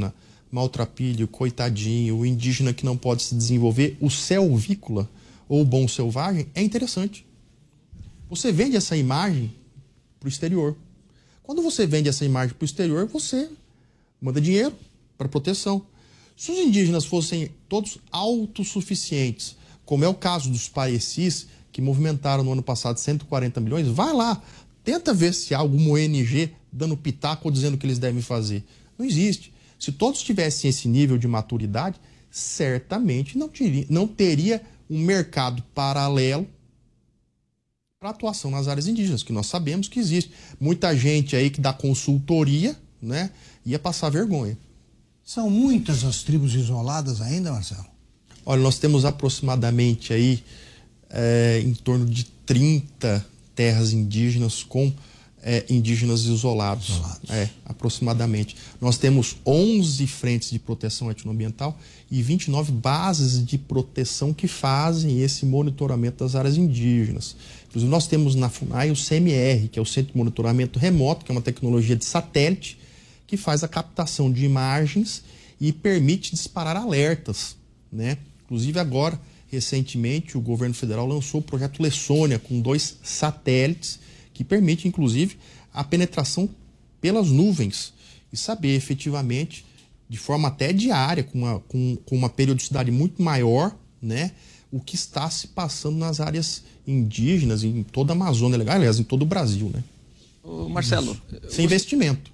maltrapilho, coitadinho, o indígena que não pode se desenvolver, o selvícola ou o bom selvagem, é interessante. Você vende essa imagem para o exterior. Quando você vende essa imagem para o exterior, você manda dinheiro para proteção. Se os indígenas fossem todos autossuficientes, como é o caso dos parecis, que movimentaram no ano passado 140 milhões, vai lá, tenta ver se há alguma ONG dando pitaco ou dizendo o que eles devem fazer. Não existe. Se todos tivessem esse nível de maturidade, certamente não teria um mercado paralelo para atuação nas áreas indígenas, que nós sabemos que existe. Muita gente aí que dá consultoria, né, ia passar vergonha. São muitas as tribos isoladas ainda, Marcelo? Olha, nós temos aproximadamente aí em torno de 30 terras indígenas com indígenas isolados. Aproximadamente. Nós temos 11 frentes de proteção etnoambiental e 29 bases de proteção que fazem esse monitoramento das áreas indígenas. Inclusive, nós temos na FUNAI o CMR, que é o Centro de Monitoramento Remoto, que é uma tecnologia de satélite que faz a captação de imagens e permite disparar alertas, né? Inclusive, agora, recentemente, o governo federal lançou o projeto Lessônia, com 2 satélites, que permite, inclusive, a penetração pelas nuvens e saber efetivamente, de forma até diária, com uma periodicidade muito maior, né, o que está se passando nas áreas indígenas, em toda a Amazônia, aliás, em todo o Brasil, né? Marcelo... Sem investimento.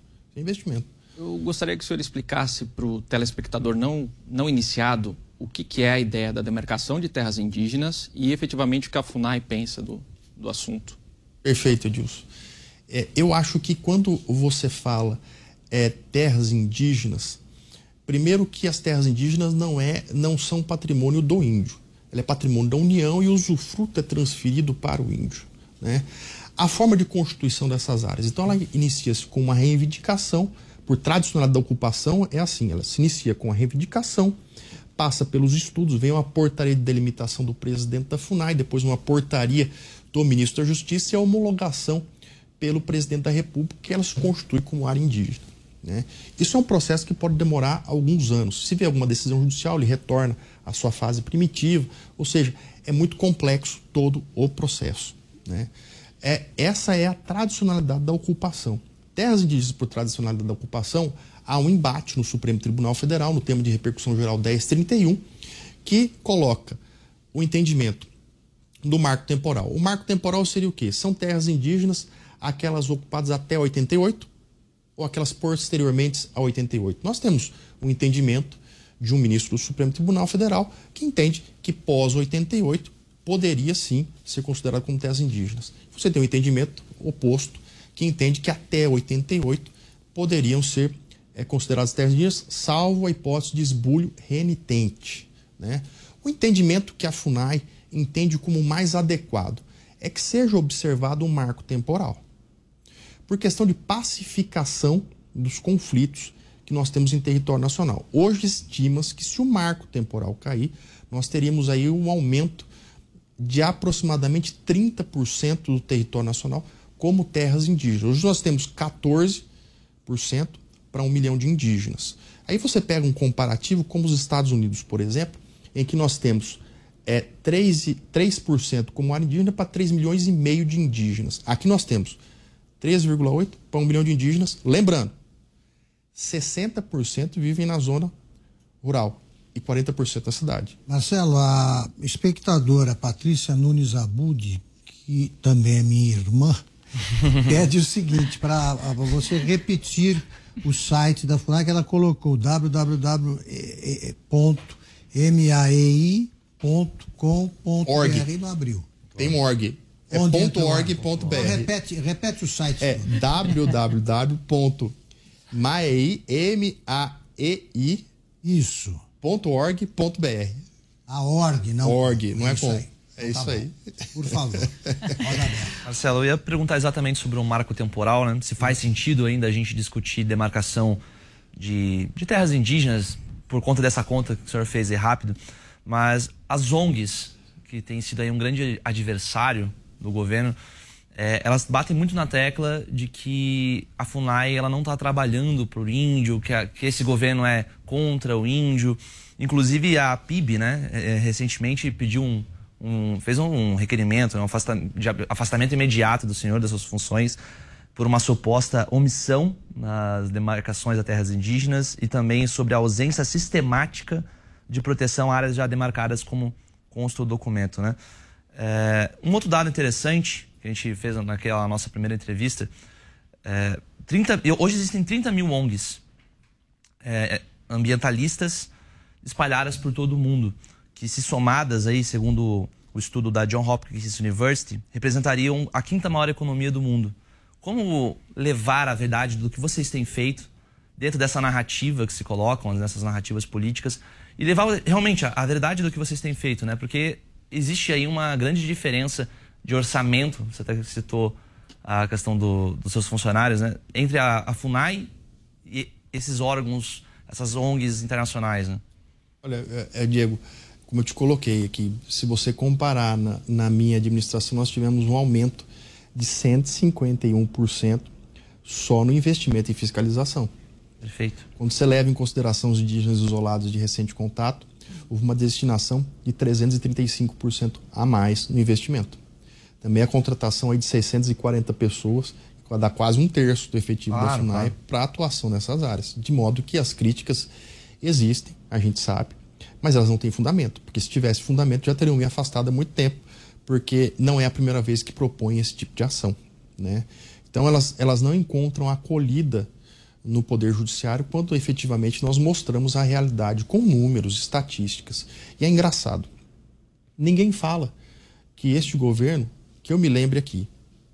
Eu gostaria que o senhor explicasse para o telespectador não iniciado o que é a ideia da demarcação de terras indígenas e, efetivamente, o que a FUNAI pensa do assunto. Perfeito, Edilson. Eu acho que quando você fala terras indígenas, primeiro que as terras indígenas não são patrimônio do índio. Ela é patrimônio da União e o usufruto é transferido para o índio, né? A forma de constituição dessas áreas, então ela inicia-se com uma reivindicação, por tradicionalidade da ocupação é assim, ela se inicia com a reivindicação, passa pelos estudos, vem uma portaria de delimitação do presidente da FUNAI, depois uma portaria do ministro da Justiça e a homologação pelo presidente da República, que ela se constitui como área indígena, né? Isso é um processo que pode demorar alguns anos. Se vier alguma decisão judicial, ele retorna à sua fase primitiva, ou seja, é muito complexo todo o processo, né? Essa é a tradicionalidade da ocupação. Terras indígenas por tradicionalidade da ocupação, há um embate no Supremo Tribunal Federal, no tema de repercussão geral 1031, que coloca o entendimento do marco temporal. O marco temporal seria o quê? São terras indígenas, aquelas ocupadas até 88 ou aquelas posteriormente a 88. Nós temos um entendimento de um ministro do Supremo Tribunal Federal que entende que pós-88 poderia sim ser considerado como terras indígenas. Você tem um entendimento oposto que entende que até 88 poderiam ser consideradas terras indígenas, salvo a hipótese de esbulho renitente, né? O entendimento que a FUNAI entende como mais adequado é que seja observado um marco temporal, por questão de pacificação dos conflitos que nós temos em território nacional. Hoje estima-se que se o marco temporal cair, nós teríamos aí um aumento de aproximadamente 30% do território nacional como terras indígenas. Hoje nós temos 14% para 1 milhão de indígenas. Aí você pega um comparativo como os Estados Unidos, por exemplo, em que nós temos 3% como área indígena para 3,5 milhões de indígenas. Aqui nós temos 3,8 para 1 milhão de indígenas. Lembrando, 60% vivem na zona rural e 40% na cidade. Marcelo, a espectadora Patrícia Nunes Abud, que também é minha irmã, pede o seguinte, para você repetir o site da FUNAI, que ela colocou www.maei.com.br e não abriu. Tem um org. É .org.br. Repete o site. É www.maei. Isso. .org.br. A org, não. Org, não é com. É isso aí. Por favor. Marcelo, eu ia perguntar exatamente sobre um marco temporal, né? Se faz sentido ainda a gente discutir demarcação de terras indígenas por conta dessa conta que o senhor fez aí rápido, mas as ONGs, que têm sido aí um grande adversário do governo, elas batem muito na tecla de que a FUNAI ela não está trabalhando para o índio, que esse governo é contra o índio. Inclusive a PIB, né, recentemente pediu fez um requerimento, de afastamento imediato do senhor das suas funções por uma suposta omissão nas demarcações das terras indígenas e também sobre a ausência sistemática de proteção a áreas já demarcadas como consta o documento, né? Um outro dado interessante que a gente fez naquela nossa primeira entrevista, hoje existem 30 mil ONGs ambientalistas espalhadas por todo o mundo, que se somadas aí, segundo o estudo da Johns Hopkins University, representariam a 5ª maior economia do mundo. Como levar a verdade do que vocês têm feito dentro dessa narrativa que se colocam, nessas narrativas políticas, e levar realmente a verdade do que vocês têm feito, né? Porque existe aí uma grande diferença de orçamento, você até citou a questão dos seus funcionários, né? Entre a FUNAI e esses órgãos, essas ONGs internacionais, né? Olha, Diego, como eu te coloquei aqui, se você comparar na minha administração, nós tivemos um aumento de 151% só no investimento em fiscalização. Perfeito. Quando você leva em consideração os indígenas isolados de recente contato, houve uma destinação de 335% a mais no investimento. Também a contratação aí de 640 pessoas, que dá quase 1/3 do efetivo da FUNAI para atuação nessas áreas. De modo que as críticas existem, a gente sabe, mas elas não têm fundamento. Porque se tivesse fundamento, já teriam me afastado há muito tempo, porque não é a primeira vez que propõem esse tipo de ação, né? Então elas não encontram acolhida no Poder Judiciário quando efetivamente nós mostramos a realidade com números, estatísticas. E é engraçado, ninguém fala que este governo, que eu me lembre aqui,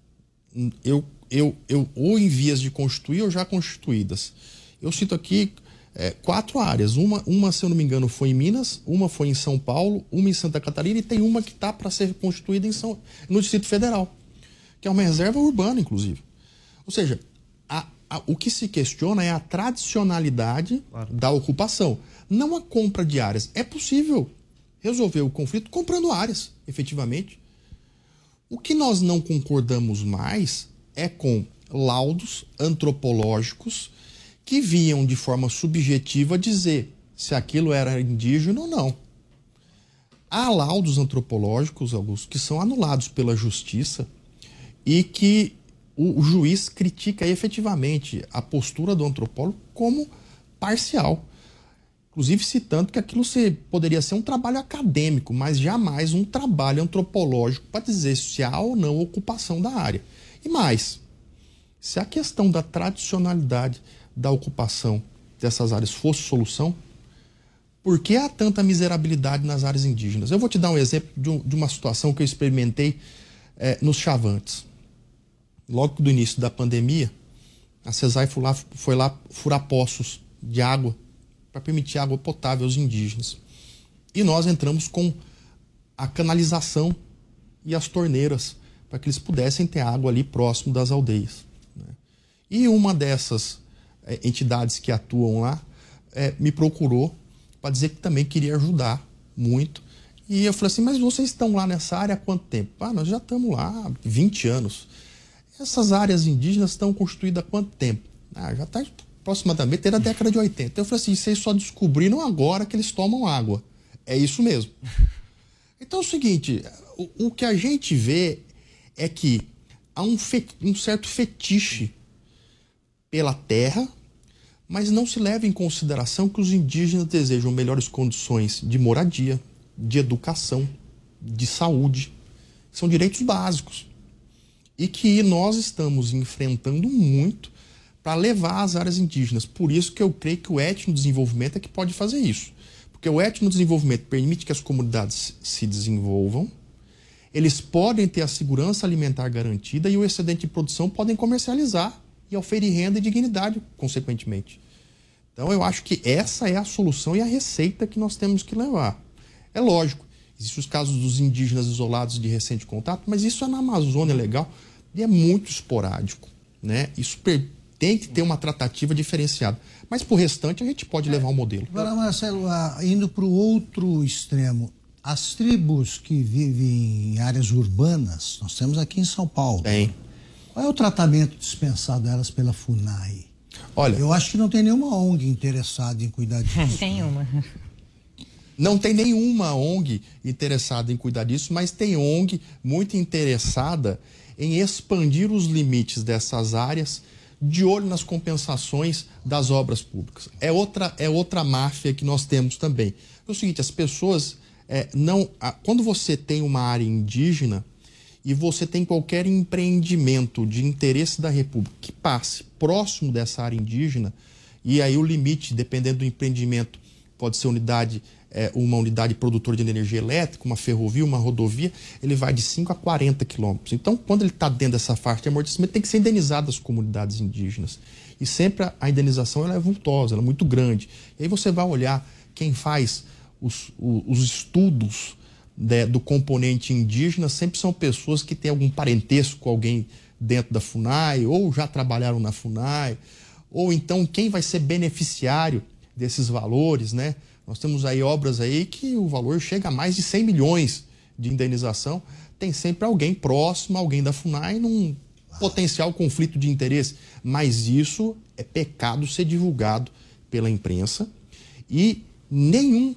ou em vias de constituir ou já constituídas. Eu cito aqui 4 áreas. Uma, se eu não me engano, foi em Minas, uma foi em São Paulo, uma em Santa Catarina e tem uma que está para ser constituída no Distrito Federal, que é uma reserva urbana, inclusive. Ou seja, o que se questiona é a tradicionalidade da ocupação, não a compra de áreas. É possível resolver o conflito comprando áreas, efetivamente. O que nós não concordamos mais é com laudos antropológicos que vinham de forma subjetiva dizer se aquilo era indígena ou não. Há laudos antropológicos, Augusto, que são anulados pela justiça e que o juiz critica efetivamente a postura do antropólogo como parcial. Inclusive citando que aquilo poderia ser um trabalho acadêmico, mas jamais um trabalho antropológico para dizer se há ou não ocupação da área. E mais, se a questão da tradicionalidade da ocupação dessas áreas fosse solução, por que há tanta miserabilidade nas áreas indígenas? Eu vou te dar um exemplo de uma situação que eu experimentei nos Chavantes. Logo do início da pandemia, a CESAI foi lá furar poços de água para permitir água potável aos indígenas. E nós entramos com a canalização e as torneiras para que eles pudessem ter água ali próximo das aldeias, né? E uma dessas entidades que atuam lá me procurou para dizer que também queria ajudar muito. E eu falei assim, mas vocês estão lá nessa área há quanto tempo? Nós já estamos lá há 20 anos. Essas áreas indígenas estão constituídas há quanto tempo? Já está aproximadamente desde a década de 80. Eu falei assim, vocês só descobriram agora que eles tomam água. É isso mesmo. Então é o seguinte, o que a gente vê é que há um certo fetiche pela terra, mas não se leva em consideração que os indígenas desejam melhores condições de moradia, de educação, de saúde. São direitos básicos. E que nós estamos enfrentando muito para levar as áreas indígenas. Por isso que eu creio que o etnodesenvolvimento é que pode fazer isso. Porque o etnodesenvolvimento permite que as comunidades se desenvolvam, eles podem ter a segurança alimentar garantida e o excedente de produção podem comercializar e oferir renda e dignidade, consequentemente. Então eu acho que essa é a solução e a receita que nós temos que levar. É lógico, existem os casos dos indígenas isolados de recente contato, mas isso é na Amazônia legal e é muito esporádico, né? Isso tem que ter uma tratativa diferenciada. Mas, por restante, a gente pode levar um modelo. Agora, Marcelo, indo para o outro extremo, As tribos que vivem em áreas urbanas, nós temos aqui em São Paulo. Tem. Qual é o tratamento dispensado a elas pela FUNAI? Olha, eu acho que não tem nenhuma ONG interessada em cuidar disso. Nenhuma. Não tem nenhuma ONG interessada em cuidar disso, mas tem ONG muito interessada em expandir os limites dessas áreas de olho nas compensações das obras públicas. É outra máfia que nós temos também. É o seguinte, as pessoas quando você tem uma área indígena e você tem qualquer empreendimento de interesse da República que passe próximo dessa área indígena, e aí o limite, dependendo do empreendimento, pode ser uma unidade produtora de energia elétrica, uma ferrovia, uma rodovia, ele vai de 5 a 40 quilômetros. Então, quando ele está dentro dessa faixa de amortecimento, tem que ser indenizado as comunidades indígenas. E sempre a indenização ela é vultosa, ela é muito grande. E aí você vai olhar quem faz os estudos do componente indígena, sempre são pessoas que têm algum parentesco com alguém dentro da FUNAI, ou já trabalharam na FUNAI, ou então quem vai ser beneficiário desses valores, né? Nós temos aí obras aí que o valor chega a mais de 100 milhões de indenização. Tem sempre alguém próximo, alguém da FUNAI, num potencial conflito de interesse. Mas isso é pecado ser divulgado pela imprensa e nenhum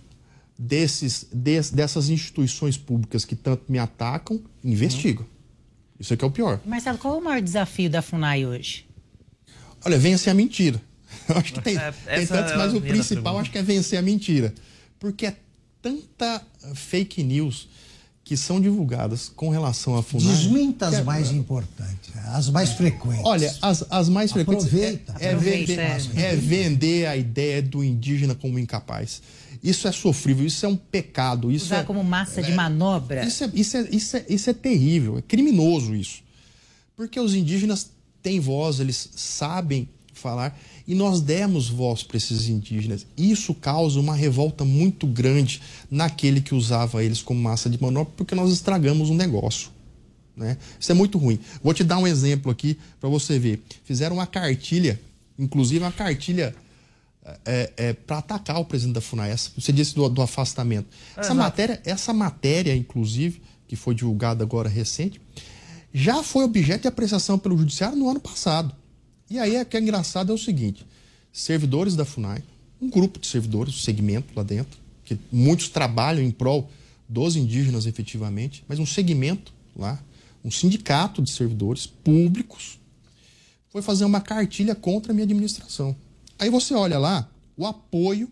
dessas instituições públicas que tanto me atacam investigam. Isso é que é o pior. Marcelo, qual é o maior desafio da FUNAI hoje? Olha, vencer a mentira. Eu acho que tem tantos, mas o principal acho que é vencer a mentira. Porque é tanta fake news que são divulgadas com relação à FUNAI. Desminta as mais importantes, as mais frequentes. Olha, as mais frequentes é vender a ideia do indígena como incapaz. Isso é sofrível, isso é um pecado. Usar como massa de manobra. Isso é terrível, é criminoso isso. Porque os indígenas têm voz, eles sabem falar, e nós demos voz para esses indígenas. Isso causa uma revolta muito grande naquele que usava eles como massa de manobra, porque nós estragamos um negócio, né? Isso é muito ruim. Vou te dar um exemplo aqui para você ver. Fizeram uma cartilha, inclusive uma cartilha para atacar o presidente da FUNAI. Você disse do afastamento. Essa matéria, inclusive, que foi divulgada agora recente, já foi objeto de apreciação pelo judiciário no ano passado. E aí o que é engraçado é o seguinte: servidores da FUNAI, um grupo de servidores, um segmento lá dentro, que muitos trabalham em prol dos indígenas efetivamente, mas um segmento lá, um sindicato de servidores públicos, foi fazer uma cartilha contra a minha administração. Aí você olha lá o apoio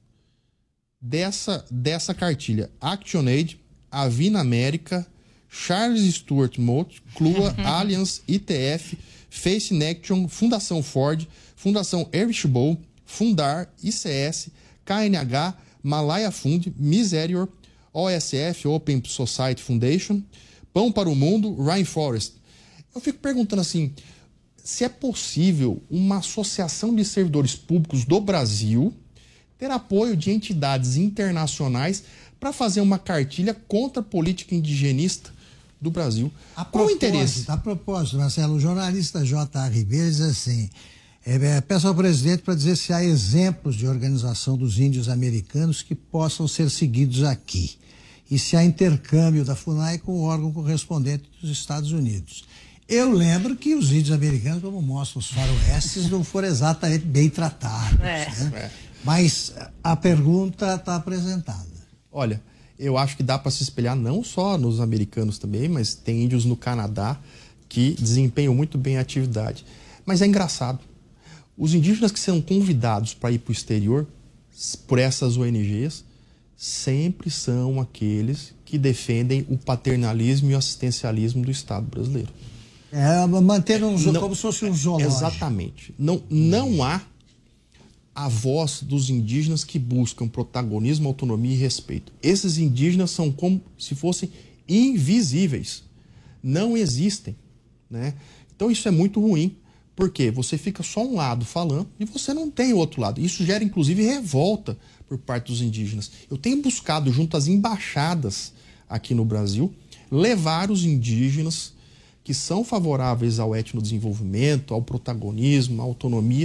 dessa cartilha: ActionAid, Avina América, Charles Stuart Mote, CLUA, Allianz, ITF, Face in Action, Fundação Ford, Fundação Erich Bowl, Fundar, ICS, KNH, Malaya Fund, Miserior, OSF, Open Society Foundation, Pão para o Mundo, Rainforest. Eu fico perguntando assim, se é possível uma associação de servidores públicos do Brasil ter apoio de entidades internacionais para fazer uma cartilha contra a política indigenista do Brasil. Qual o interesse? A propósito, Marcelo, o jornalista J.A. Ribeiro diz assim, peço ao presidente para dizer se há exemplos de organização dos índios americanos que possam ser seguidos aqui e se há intercâmbio da FUNAI com o órgão correspondente dos Estados Unidos. Eu lembro que os índios americanos, como mostram os faroestes, não foram exatamente bem tratados. Né? Mas a pergunta está apresentada. Olha, eu acho que dá para se espelhar não só nos americanos também, mas tem índios no Canadá que desempenham muito bem a atividade. Mas é engraçado. Os indígenas que são convidados para ir para o exterior por essas ONGs sempre são aqueles que defendem o paternalismo e o assistencialismo do Estado brasileiro. Manter como se fosse um zoológico. Exatamente. Não há a voz dos indígenas que buscam protagonismo, autonomia e respeito. Esses indígenas são como se fossem invisíveis. Não existem, né? Então isso é muito ruim, porque você fica só um lado falando e você não tem o outro lado. Isso gera, inclusive, revolta por parte dos indígenas. Eu tenho buscado, junto às embaixadas aqui no Brasil, levar os indígenas que são favoráveis ao etnodesenvolvimento, ao protagonismo, à autonomia,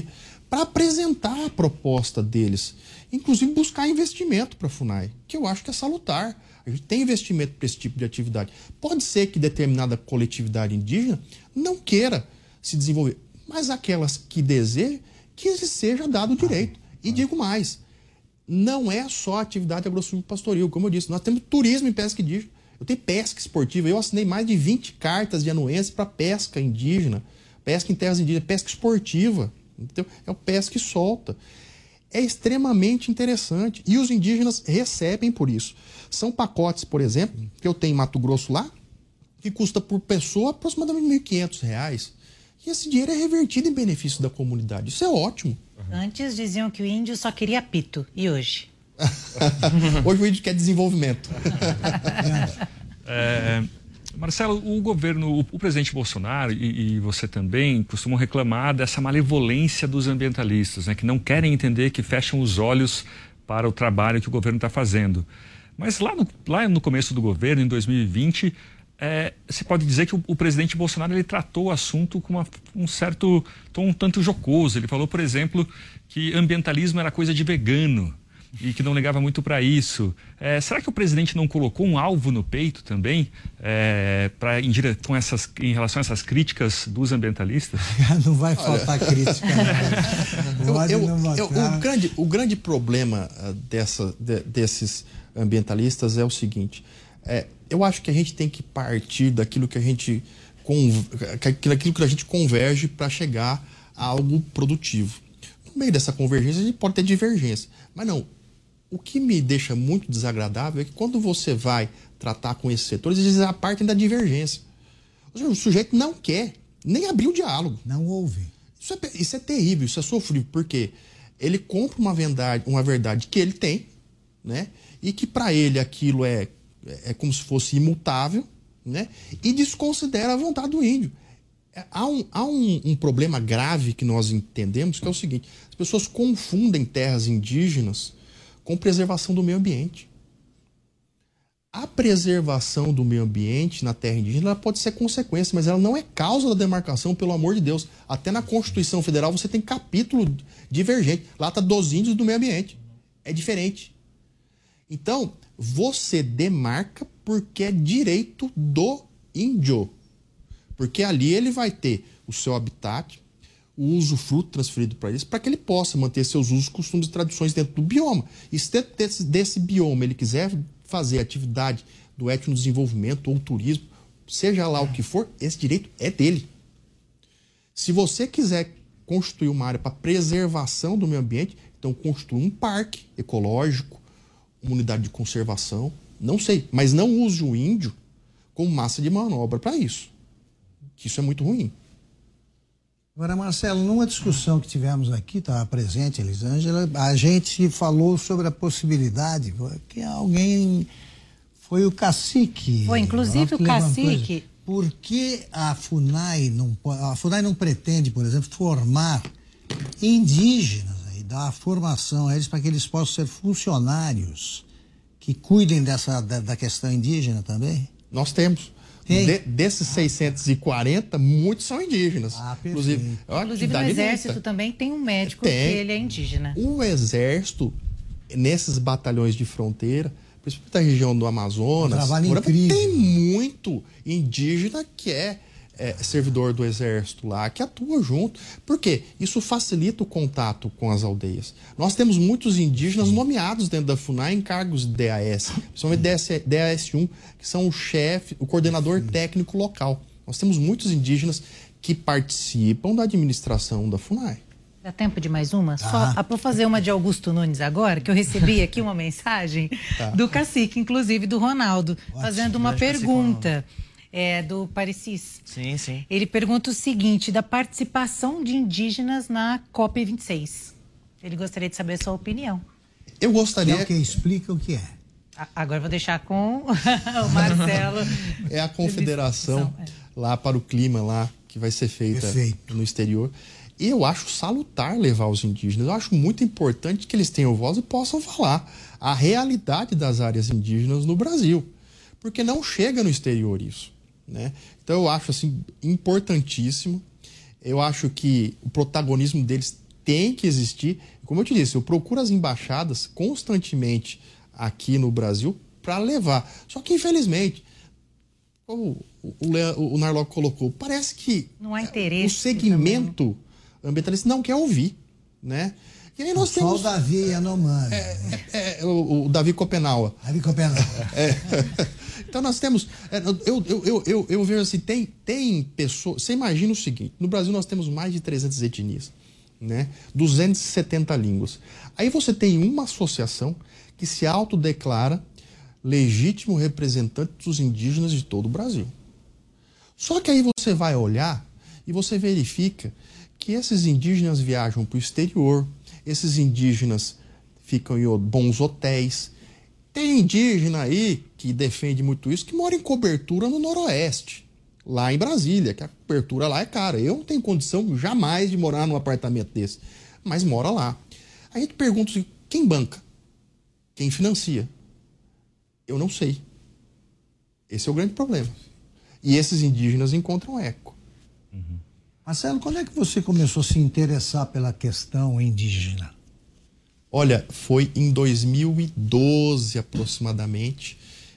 para apresentar a proposta deles. Inclusive buscar investimento para a FUNAI, que eu acho que é salutar. A gente tem investimento para esse tipo de atividade. Pode ser que determinada coletividade indígena não queira se desenvolver, mas aquelas que desejam, que lhes seja dado o direito. E digo mais, não é só atividade agro-pastoril, como eu disse, nós temos turismo em pesca indígena. Eu tenho pesca esportiva, eu assinei mais de 20 cartas de anuência para pesca indígena, pesca em terras indígenas, pesca esportiva, então, é o pesca e solta. É extremamente interessante e os indígenas recebem por isso. São pacotes, por exemplo, que eu tenho em Mato Grosso lá, que custa por pessoa aproximadamente R$ 1.500. E esse dinheiro é revertido em benefício da comunidade. Isso é ótimo. Antes diziam que o índio só queria apito. E hoje? Hoje o índio quer desenvolvimento. Marcelo, o governo, o presidente Bolsonaro e você também costumam reclamar dessa malevolência dos ambientalistas, né, que não querem entender, que fecham os olhos para o trabalho que o governo está fazendo. Mas lá no começo do governo, em 2020, se pode dizer que o presidente Bolsonaro ele tratou o assunto com um certo tom um tanto jocoso. Ele falou, por exemplo, que ambientalismo era coisa de vegano e que não ligava muito para isso. Será que o presidente não colocou um alvo no peito também em relação a essas críticas dos ambientalistas? Não vai faltar crítica. O grande problema desses ambientalistas é o seguinte: eu acho que a gente tem que partir daquilo que a gente converge para chegar a algo produtivo. No meio dessa convergência a gente pode ter divergência, mas não. O que me deixa muito desagradável é que quando você vai tratar com esses setores, eles partem da divergência. O sujeito não quer nem abrir o diálogo. Não ouve. Isso é terrível, isso é sofrível, porque ele compra uma verdade que ele tem, né? E que para ele aquilo é como se fosse imutável, né? E desconsidera a vontade do índio. Há um problema grave que nós entendemos, que é o seguinte: as pessoas confundem terras indígenas com preservação do meio ambiente. A preservação do meio ambiente na terra indígena ela pode ser consequência, mas ela não é causa da demarcação, pelo amor de Deus. Até na Constituição Federal você tem capítulo divergente. Lá está dos índios do meio ambiente. É diferente. Então, você demarca porque é direito do índio. Porque ali ele vai ter o seu habitat, o usufruto transferido para eles, para que ele possa manter seus usos, costumes e tradições dentro do bioma. E se dentro desse bioma ele quiser fazer atividade do etnodesenvolvimento ou turismo, seja lá o que for, esse direito é dele. Se você quiser constituir uma área para preservação do meio ambiente, então construa um parque ecológico, uma unidade de conservação, não sei, mas não use o índio como massa de manobra para isso. Que isso é muito ruim. Agora, Marcelo, numa discussão que tivemos aqui, estava presente, Elisângela, a gente falou sobre a possibilidade que alguém... Foi o cacique. Foi, inclusive o cacique. Por que a FUNAI não pretende, por exemplo, formar indígenas e dar a formação a eles para que eles possam ser funcionários que cuidem da questão indígena também? Nós temos. Desses 640, muitos são indígenas. Inclusive no Exército também tem um médico que ele é indígena. O Exército, nesses batalhões de fronteira, principalmente da região do Amazonas, tem muito indígena que é servidor do Exército lá, que atua junto. Por quê? Isso facilita o contato com as aldeias. Nós temos muitos indígenas nomeados dentro da FUNAI em cargos de DAS, principalmente DAS1, que são o coordenador técnico local. Nós temos muitos indígenas que participam da administração da FUNAI. Dá tempo de mais uma? Só para fazer uma de Augusto Nunes agora, que eu recebi aqui uma mensagem do cacique, inclusive do Ronaldo, fazendo uma pergunta. Do Parecis. Sim, sim. Ele pergunta o seguinte, da participação de indígenas na COP26. Ele gostaria de saber a sua opinião. Eu gostaria... É o que explica o que é. Agora vou deixar com o Marcelo. É a confederação lá para o clima lá, que vai ser feita no exterior. E eu acho salutar levar os indígenas. Eu acho muito importante que eles tenham voz e possam falar a realidade das áreas indígenas no Brasil. Porque não chega no exterior isso, né? Então eu acho assim importantíssimo. Eu acho que o protagonismo deles tem que existir. Como eu te disse, eu procuro as embaixadas constantemente aqui no Brasil para levar. Só que, infelizmente, o Narlock colocou, parece que não há interesse, o segmento ambientalista não quer ouvir, né? E aí nós temos... Só o Davi Yanomami. O Davi Copenau. Então nós temos... Eu vejo assim, tem pessoas... Você imagina o seguinte, no Brasil nós temos mais de 300 etnias, né? 270 línguas. Aí você tem uma associação que se autodeclara legítimo representante dos indígenas de todo o Brasil. Só que aí você vai olhar e você verifica que esses indígenas viajam para o exterior, esses indígenas ficam em bons hotéis. Tem indígena aí que defende muito isso, que mora em cobertura no Noroeste, lá em Brasília, que a cobertura lá é cara. Eu não tenho condição jamais de morar num apartamento desse, mas mora lá. Aí a gente pergunta assim, quem banca? Quem financia? Eu não sei. Esse é o grande problema. E esses indígenas encontram eco. Marcelo, quando é que você começou a se interessar pela questão indígena? Olha, foi em 2012 aproximadamente,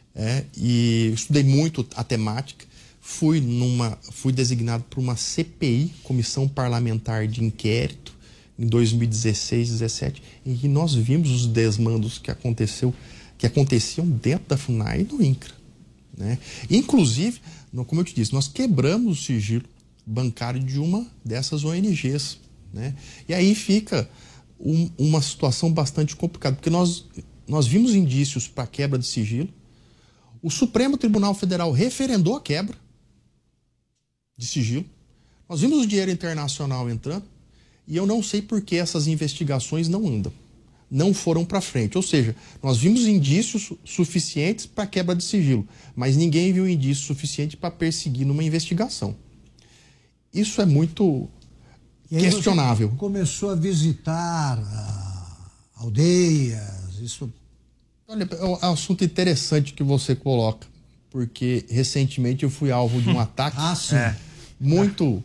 e eu estudei muito a temática, fui designado por uma CPI, Comissão Parlamentar de Inquérito, em 2016, 2017, em que nós vimos os desmandos que aconteciam dentro da FUNAI e do INCRA, né? Inclusive, como eu te disse, nós quebramos o sigilo bancário de uma dessas ONGs, né? E aí fica uma situação bastante complicada, porque nós vimos indícios para quebra de sigilo, o Supremo Tribunal Federal referendou a quebra de sigilo, nós vimos o dinheiro internacional entrando, e eu não sei por que essas investigações não andam, não foram para frente. Ou seja, nós vimos indícios suficientes para quebra de sigilo, mas ninguém viu indício suficiente para perseguir numa investigação. Isso é muito questionável. Você começou a visitar aldeias, isso... Olha, é um assunto interessante que você coloca, porque recentemente eu fui alvo de um ataque muito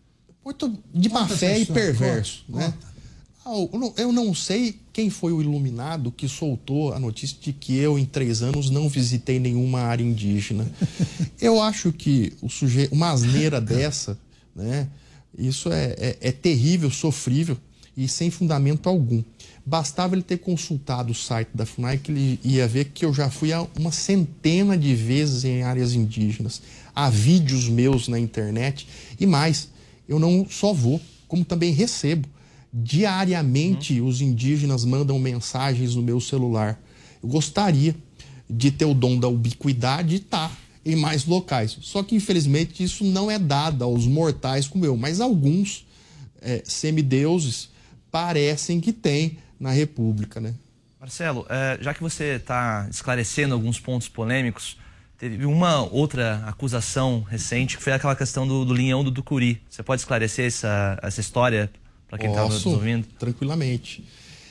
de má fé e perverso, né? Eu não sei quem foi o iluminado que soltou a notícia de que eu, em 3 anos, não visitei nenhuma área indígena. Eu acho que uma asneira dessa, né? Isso é terrível, sofrível e sem fundamento algum. Bastava ele ter consultado o site da FUNAI que ele ia ver que eu já fui uma centena de vezes em áreas indígenas. Há vídeos meus na internet e mais, eu não só vou, como também recebo. Diariamente os indígenas mandam mensagens no meu celular. Eu gostaria de ter o dom da ubiquidade e estar em mais locais. Só que, infelizmente, isso não é dado aos mortais como eu. Mas alguns semideuses parecem que têm na República, né? Marcelo, já que você está esclarecendo alguns pontos polêmicos, teve uma outra acusação recente, que foi aquela questão do linhão do Tucuri. Você pode esclarecer essa história para quem está nos ouvindo? Tranquilamente.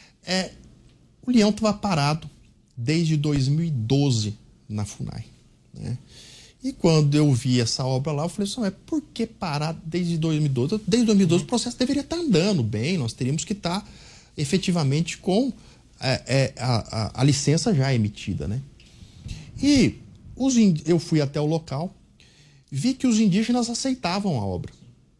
O leão estava parado desde 2012 na FUNAI, né? E quando eu vi essa obra lá, eu falei assim, por que parar desde 2012? Desde 2012 o processo deveria estar andando bem, nós teríamos que estar efetivamente com a licença já emitida, né? E eu fui até o local, vi que os indígenas aceitavam a obra.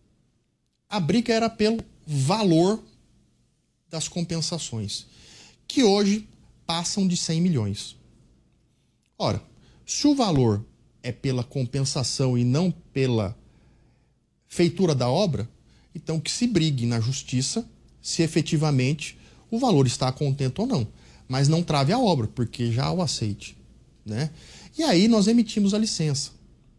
A briga era pelo valor das compensações, que hoje passam de 100 milhões. Ora, se o valor é pela compensação e não pela feitura da obra, então que se brigue na justiça se efetivamente o valor está contento ou não. Mas não trave a obra, porque já há o aceite, né? E aí nós emitimos a licença.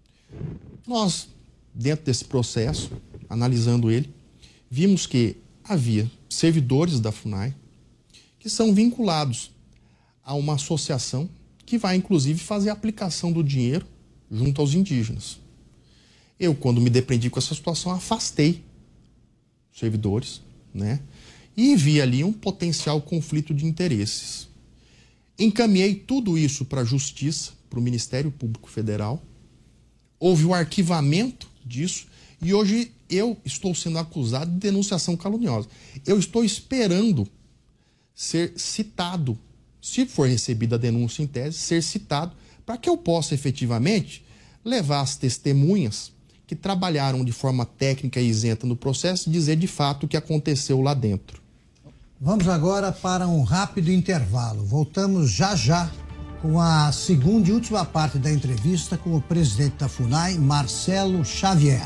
Nós, dentro desse processo, analisando ele, vimos que havia servidores da FUNAI que são vinculados a uma associação que vai, inclusive, fazer a aplicação do dinheiro junto aos indígenas. Eu, quando me depreendi com essa situação, afastei os servidores, né? E vi ali um potencial conflito de interesses. Encaminhei tudo isso para a Justiça, para o Ministério Público Federal. Houve o arquivamento disso E hoje eu estou sendo acusado de denunciação caluniosa. Eu estou esperando ser citado, se for recebida a denúncia em tese, ser citado, para que eu possa efetivamente levar as testemunhas que trabalharam de forma técnica e isenta no processo e dizer de fato o que aconteceu lá dentro. Vamos agora para um rápido intervalo. Voltamos já já com a segunda e última parte da entrevista com o presidente da FUNAI, Marcelo Xavier.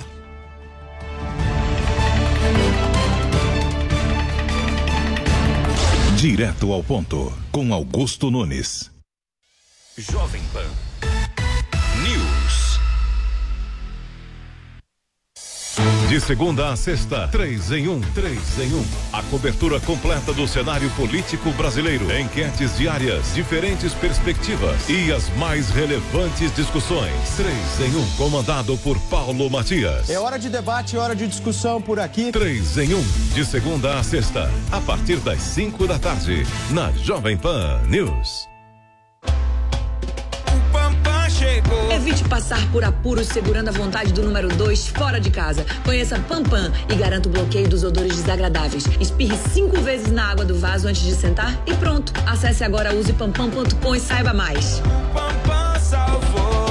Direto ao ponto, com Augusto Nunes. Jovem Pan News. De segunda a sexta, 3 em 1. A cobertura completa do cenário político brasileiro. Enquetes diárias, diferentes perspectivas e as mais relevantes discussões. 3 em 1, comandado por Paulo Matias. É hora de debate, hora de discussão por aqui. 3 em 1, de segunda a sexta, a partir das 5 da tarde, na Jovem Pan News. Evite passar por apuros segurando a vontade do número 2 fora de casa. Conheça Pampam e garanta o bloqueio dos odores desagradáveis. Espirre 5 vezes na água do vaso antes de sentar e pronto. Acesse agora usepampam.com e saiba mais. Pampam salvou.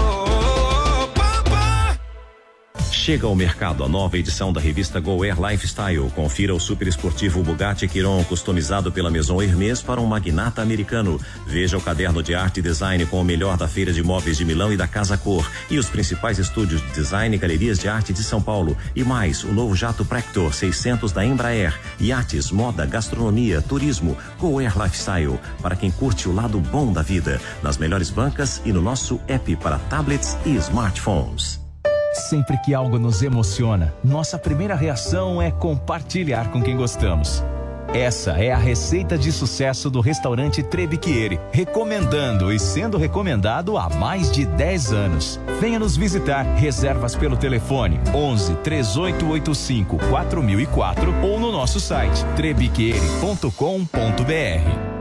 Chega ao mercado a nova edição da revista Go Air Lifestyle. Confira o super esportivo Bugatti Chiron customizado pela Maison Hermès para um magnata americano. Veja o caderno de arte e design com o melhor da Feira de Móveis de Milão e da Casa Cor. E os principais estúdios de design e galerias de arte de São Paulo. E mais, o novo jato Prector 600 da Embraer. Iates, moda, gastronomia, turismo. Go Air Lifestyle. Para quem curte o lado bom da vida. Nas melhores bancas e no nosso app para tablets e smartphones. Sempre que algo nos emociona, nossa primeira reação é compartilhar com quem gostamos. Essa é a receita de sucesso do restaurante Trebiquieri, recomendando e sendo recomendado há mais de 10 anos. Venha nos visitar. Reservas pelo telefone 11 3885 4004 ou no nosso site trebiquieri.com.br.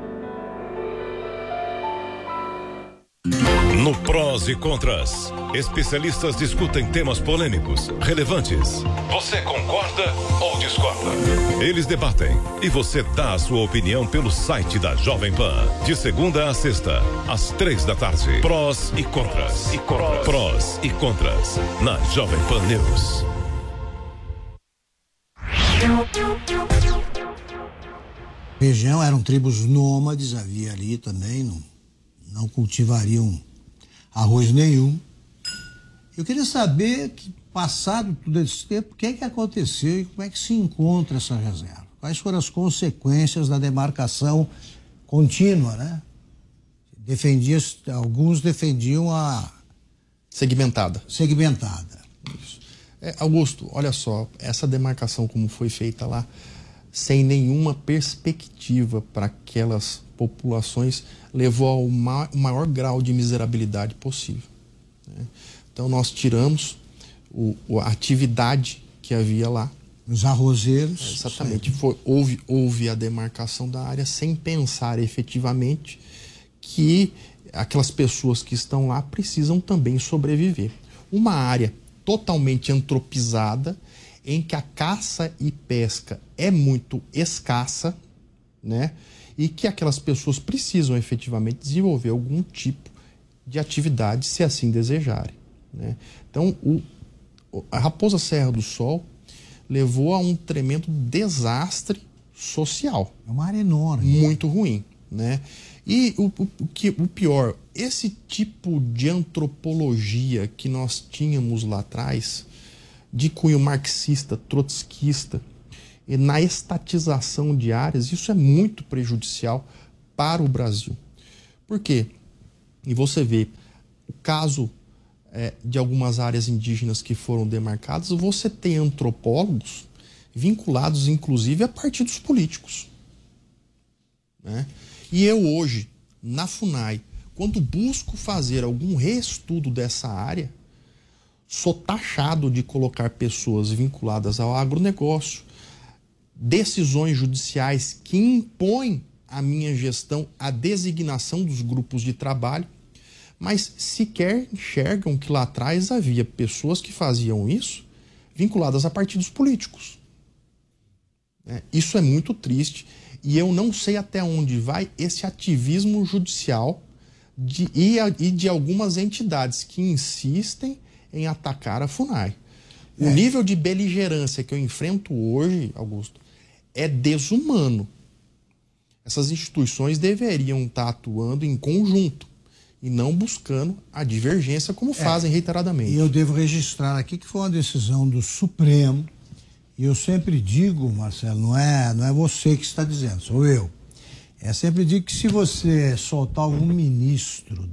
No Prós e Contras, especialistas discutem temas polêmicos, relevantes. Você concorda ou discorda? Eles debatem e você dá a sua opinião pelo site da Jovem Pan. De segunda a sexta, às 3 da tarde. Prós e Contras. Prós e Contras, na Jovem Pan News. Região eram tribos nômades, havia ali também, não cultivariam arroz nenhum. Eu queria saber, que passado todo esse tempo, o que é que aconteceu e como é que se encontra essa reserva? Quais foram as consequências da demarcação contínua, né? Alguns defendiam a... Segmentada. Isso. Augusto, olha só, essa demarcação como foi feita lá, sem nenhuma perspectiva para aquelas populações, levou ao maior grau de miserabilidade possível, né? Então nós tiramos a atividade que havia lá. Os arrozeiros. Exatamente. Houve a demarcação da área sem pensar efetivamente que aquelas pessoas que estão lá precisam também sobreviver. Uma área totalmente antropizada, em que a caça e pesca é muito escassa, né? E que aquelas pessoas precisam efetivamente desenvolver algum tipo de atividade, se assim desejarem, né? Então, a Raposa Serra do Sol levou a um tremendo desastre social. É uma área enorme. Muito ruim, né? E o pior, esse tipo de antropologia que nós tínhamos lá atrás, de cunho marxista, trotskista, e na estatização de áreas, isso é muito prejudicial para o Brasil. Por quê? E você vê o caso de algumas áreas indígenas que foram demarcadas, você tem antropólogos vinculados, inclusive, a partidos políticos, né? E eu hoje, na FUNAI, quando busco fazer algum reestudo dessa área, sou taxado de colocar pessoas vinculadas ao agronegócio, decisões judiciais que impõem à minha gestão a designação dos grupos de trabalho, mas sequer enxergam que lá atrás havia pessoas que faziam isso vinculadas a partidos políticos. Isso é muito triste e eu não sei até onde vai esse ativismo judicial e de algumas entidades que insistem em atacar a FUNAI. O nível de beligerância que eu enfrento hoje, Augusto, é desumano. Essas instituições deveriam estar atuando em conjunto e não buscando a divergência como fazem reiteradamente. E eu devo registrar aqui que foi uma decisão do Supremo, e eu sempre digo, Marcelo, não é você que está dizendo, sou eu. Sempre digo que se você soltar algum ministro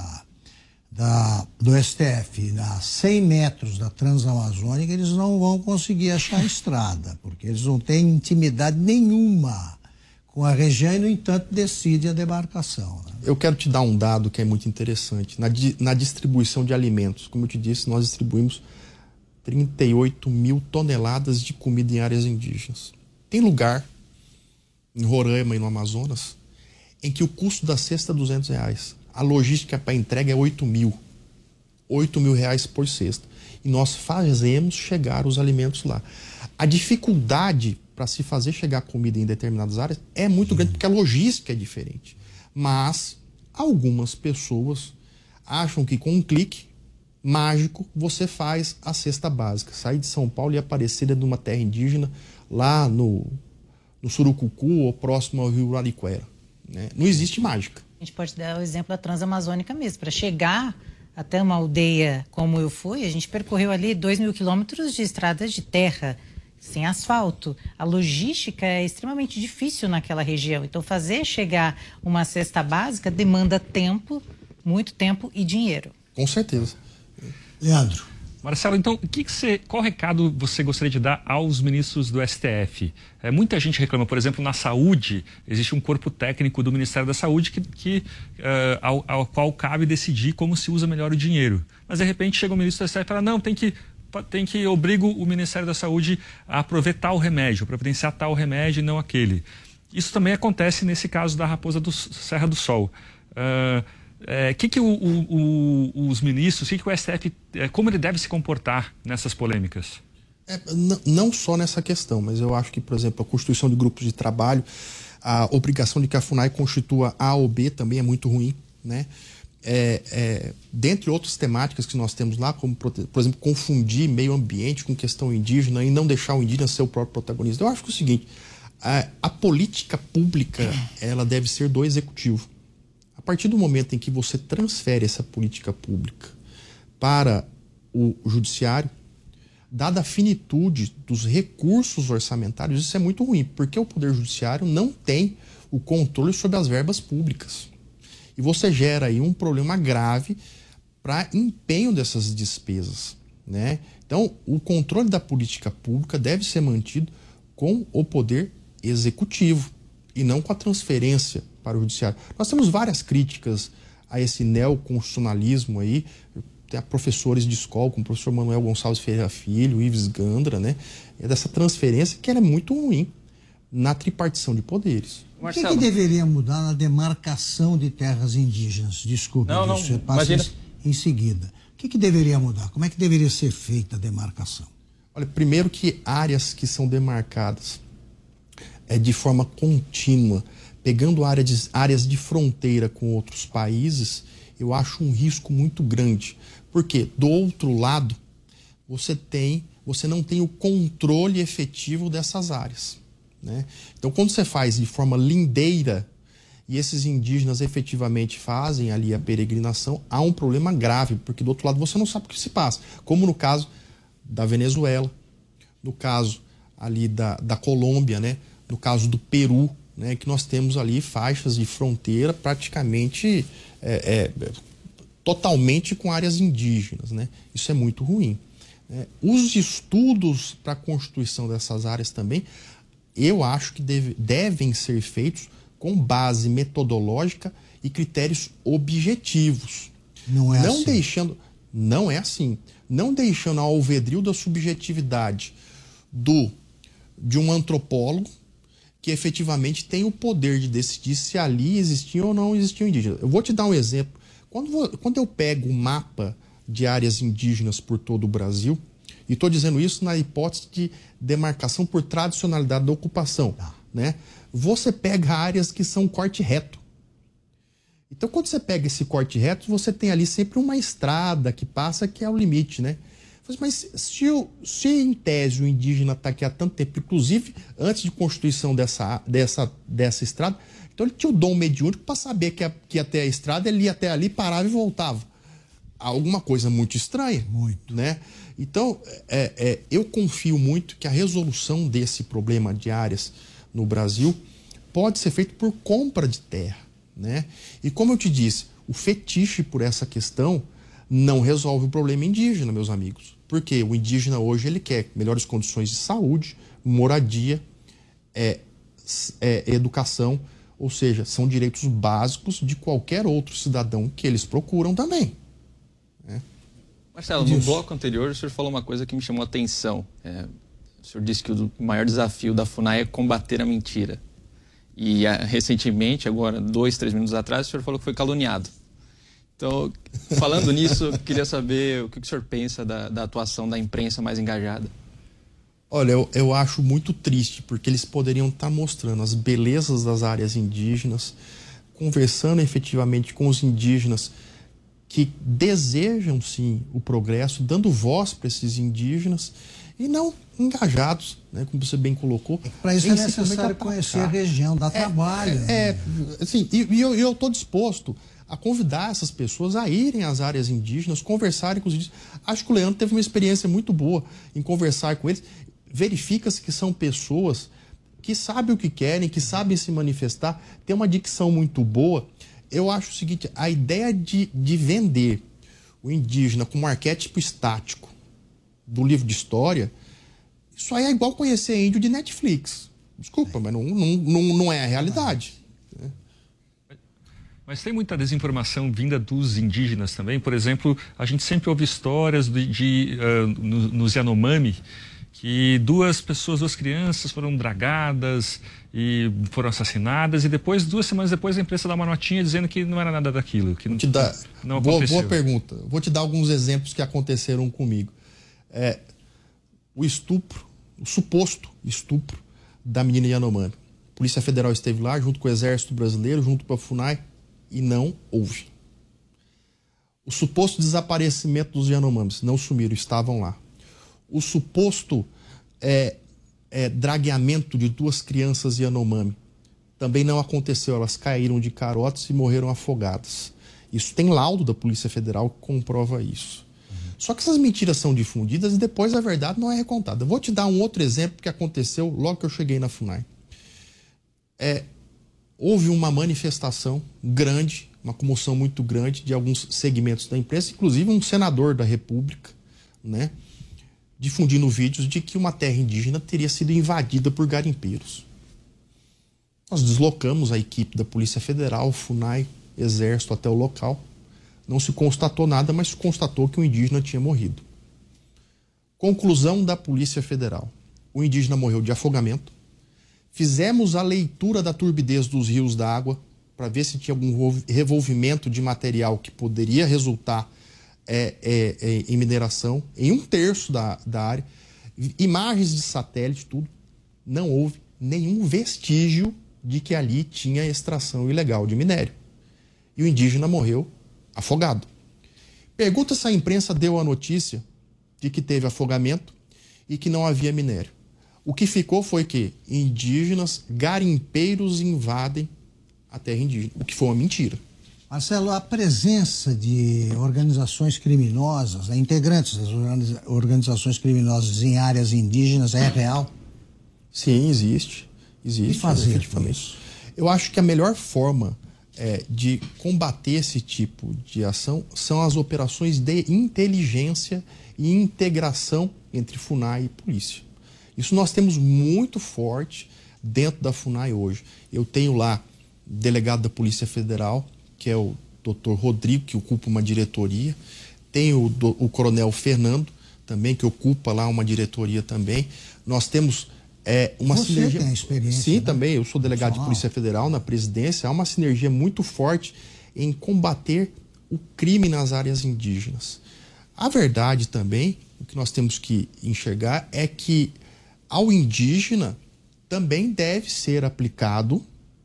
do STF a 100 metros da Transamazônica, eles não vão conseguir achar a estrada, porque eles não têm intimidade nenhuma com a região e, no entanto, decidem a demarcação. Eu quero te dar um dado que é muito interessante. Na distribuição de alimentos, como eu te disse, nós distribuímos 38 mil toneladas de comida em áreas indígenas. Tem lugar, em Roraima e no Amazonas, em que o custo da cesta é R$200. A logística para entrega é 8 mil. R$8.000 por cesta. E nós fazemos chegar os alimentos lá. A dificuldade para se fazer chegar comida em determinadas áreas é muito grande, porque a logística é diferente. Mas algumas pessoas acham que com um clique mágico você faz a cesta básica. Sair de São Paulo e aparecer numa terra indígena lá no Surucucu ou próximo ao Rio Arariquara. Não existe mágica. A gente pode dar o exemplo da Transamazônica mesmo. Para chegar até uma aldeia como eu fui, a gente percorreu ali 2.000 quilômetros de estradas de terra, sem asfalto. A logística é extremamente difícil naquela região. Então, fazer chegar uma cesta básica demanda tempo, muito tempo e dinheiro. Com certeza. Leandro. Marcelo, então, qual recado você gostaria de dar aos ministros do STF? Muita gente reclama, por exemplo, na saúde, existe um corpo técnico do Ministério da Saúde ao qual cabe decidir como se usa melhor o dinheiro. Mas, de repente, chega o ministro do STF e fala, não, obrigo o Ministério da Saúde a aprover tal remédio, a providenciar tal remédio e não aquele. Isso também acontece nesse caso da Raposa do Serra do Sol. Os ministros, o STF, como ele deve se comportar nessas polêmicas? Não só nessa questão, mas eu acho que, por exemplo, a constituição de grupos de trabalho, a obrigação de que a FUNAI constitua A ou B também é muito ruim, né? Dentre outras temáticas que nós temos lá, como, por exemplo, confundir meio ambiente com questão indígena e não deixar o indígena ser o próprio protagonista. Eu acho que é o seguinte, a política pública, ela deve ser do executivo. A partir do momento em que você transfere essa política pública para o judiciário, dada a finitude dos recursos orçamentários, isso é muito ruim, porque o Poder Judiciário não tem o controle sobre as verbas públicas. E você gera aí um problema grave para empenho dessas despesas, né? Então, o controle da política pública deve ser mantido com o Poder Executivo e não com a transferência para o Judiciário. Nós temos várias críticas a esse neoconstitucionalismo aí, tem professores de escola, como o professor Manuel Gonçalves Ferreira Filho, Ives Gandra, né? Dessa transferência que ela é muito ruim na tripartição de poderes. O que deveria mudar na demarcação de terras indígenas? Desculpe, você passa em seguida. O que deveria mudar? Como é que deveria ser feita a demarcação? Olha, primeiro que áreas que são demarcadas de forma contínua, pegando áreas de fronteira com outros países, eu acho um risco muito grande. Porque do outro lado, você não tem o controle efetivo dessas áreas, né? Então, quando você faz de forma lindeira e esses indígenas efetivamente fazem ali a peregrinação, há um problema grave, porque do outro lado você não sabe o que se passa. Como no caso da Venezuela, no caso ali da Colômbia, né? No caso do Peru, né? Que nós temos ali faixas de fronteira praticamente totalmente com áreas indígenas, né? Isso é muito ruim. Os estudos para a constituição dessas áreas também, eu acho que devem ser feitos com base metodológica e critérios objetivos. Não é assim. Não deixando ao alvedrio da subjetividade de um antropólogo que efetivamente tem o poder de decidir se ali existiam ou não existiam indígenas. Eu vou te dar um exemplo. Quando eu pego um mapa de áreas indígenas por todo o Brasil, E estou dizendo isso na hipótese de demarcação por tradicionalidade da ocupação, né? Você pega áreas que são corte reto. Então, quando você pega esse corte reto, você tem ali sempre uma estrada que passa, que é o limite, né? Mas se em tese o indígena está aqui há tanto tempo, inclusive antes de constituição dessa estrada, então ele tinha o dom mediúnico para saber que até a estrada ele ia até ali, parava e voltava. Alguma coisa muito estranha. Muito. Né? Então, eu confio muito que a resolução desse problema de áreas no Brasil pode ser feita por compra de terra, né? E como eu te disse, o fetiche por essa questão não resolve o problema indígena, meus amigos. Porque o indígena hoje ele quer melhores condições de saúde, moradia, educação, ou seja, são direitos básicos de qualquer outro cidadão que eles procuram também. Né? Marcelo, no bloco anterior o senhor falou uma coisa que me chamou a atenção. O senhor disse que o maior desafio da FUNAI é combater a mentira. E recentemente, agora 2, 3 minutos atrás, o senhor falou que foi caluniado. Então, falando nisso, eu queria saber o que o senhor pensa da atuação da imprensa mais engajada. Olha, eu acho muito triste, porque eles poderiam estar mostrando as belezas das áreas indígenas, conversando efetivamente com os indígenas que desejam, sim, o progresso, dando voz para esses indígenas, e não engajados, né, como você bem colocou. Para isso é necessário conhecer a região, dar trabalho. Assim, e eu estou disposto a convidar essas pessoas a irem às áreas indígenas, conversarem com os indígenas. Acho que o Leandro teve uma experiência muito boa em conversar com eles. Verifica-se que são pessoas que sabem o que querem, que sabem se manifestar, tem uma dicção muito boa. Eu acho o seguinte, a ideia de vender o indígena como um arquétipo estático do livro de história, isso aí é igual conhecer índio de Netflix. Desculpa, mas não é a realidade. Mas tem muita desinformação vinda dos indígenas também. Por exemplo, a gente sempre ouve histórias nos Yanomami, que duas crianças foram dragadas e foram assassinadas, e depois, 2 semanas depois, a imprensa dá uma notinha dizendo que não era nada daquilo, que não aconteceu. Boa pergunta. Vou te dar alguns exemplos que aconteceram comigo. O suposto estupro da menina Yanomami. A Polícia Federal esteve lá, junto com o Exército Brasileiro, junto com a FUNAI, e não houve. O suposto desaparecimento dos Yanomamis, não sumiram, estavam lá. O suposto dragueamento de 2 crianças Yanomami também não aconteceu, elas caíram de carotes e morreram afogadas. Isso tem laudo da Polícia Federal que comprova isso. Só que essas mentiras são difundidas e depois a verdade não é recontada. Vou te dar um outro exemplo que aconteceu logo que eu cheguei na FUNAI. Houve uma manifestação grande, uma comoção muito grande de alguns segmentos da imprensa, inclusive um senador da República, né, difundindo vídeos de que uma terra indígena teria sido invadida por garimpeiros. Nós deslocamos a equipe da Polícia Federal, FUNAI, Exército até o local. Não se constatou nada, mas se constatou que o indígena tinha morrido. Conclusão da Polícia Federal. O indígena morreu de afogamento. Fizemos a leitura da turbidez dos rios d'água para ver se tinha algum revolvimento de material que poderia resultar em mineração, em 1/3 da área. Imagens de satélite, tudo. Não houve nenhum vestígio de que ali tinha extração ilegal de minério. E o indígena morreu afogado. Pergunta se a imprensa deu a notícia de que teve afogamento e que não havia minério. O que ficou foi que indígenas, garimpeiros invadem a terra indígena, o que foi uma mentira. Marcelo, a presença de organizações criminosas, integrantes das organizações criminosas em áreas indígenas é real? Sim, existe. E fazer efetivamente. Eu acho que a melhor forma de combater esse tipo de ação são as operações de inteligência e integração entre FUNAI e polícia. Isso nós temos muito forte dentro da FUNAI hoje. Eu tenho lá o delegado da Polícia Federal, que é o Dr. Rodrigo, que ocupa uma diretoria. Tenho o Coronel Fernando, também, que ocupa lá uma diretoria também. Nós temos uma sinergia... Você tem experiência, Sim, né? Também. Eu sou delegado de Polícia Federal na presidência. Há uma sinergia muito forte em combater o crime nas áreas indígenas. A verdade também o que nós temos que enxergar é que ao indígena também deve ser aplicado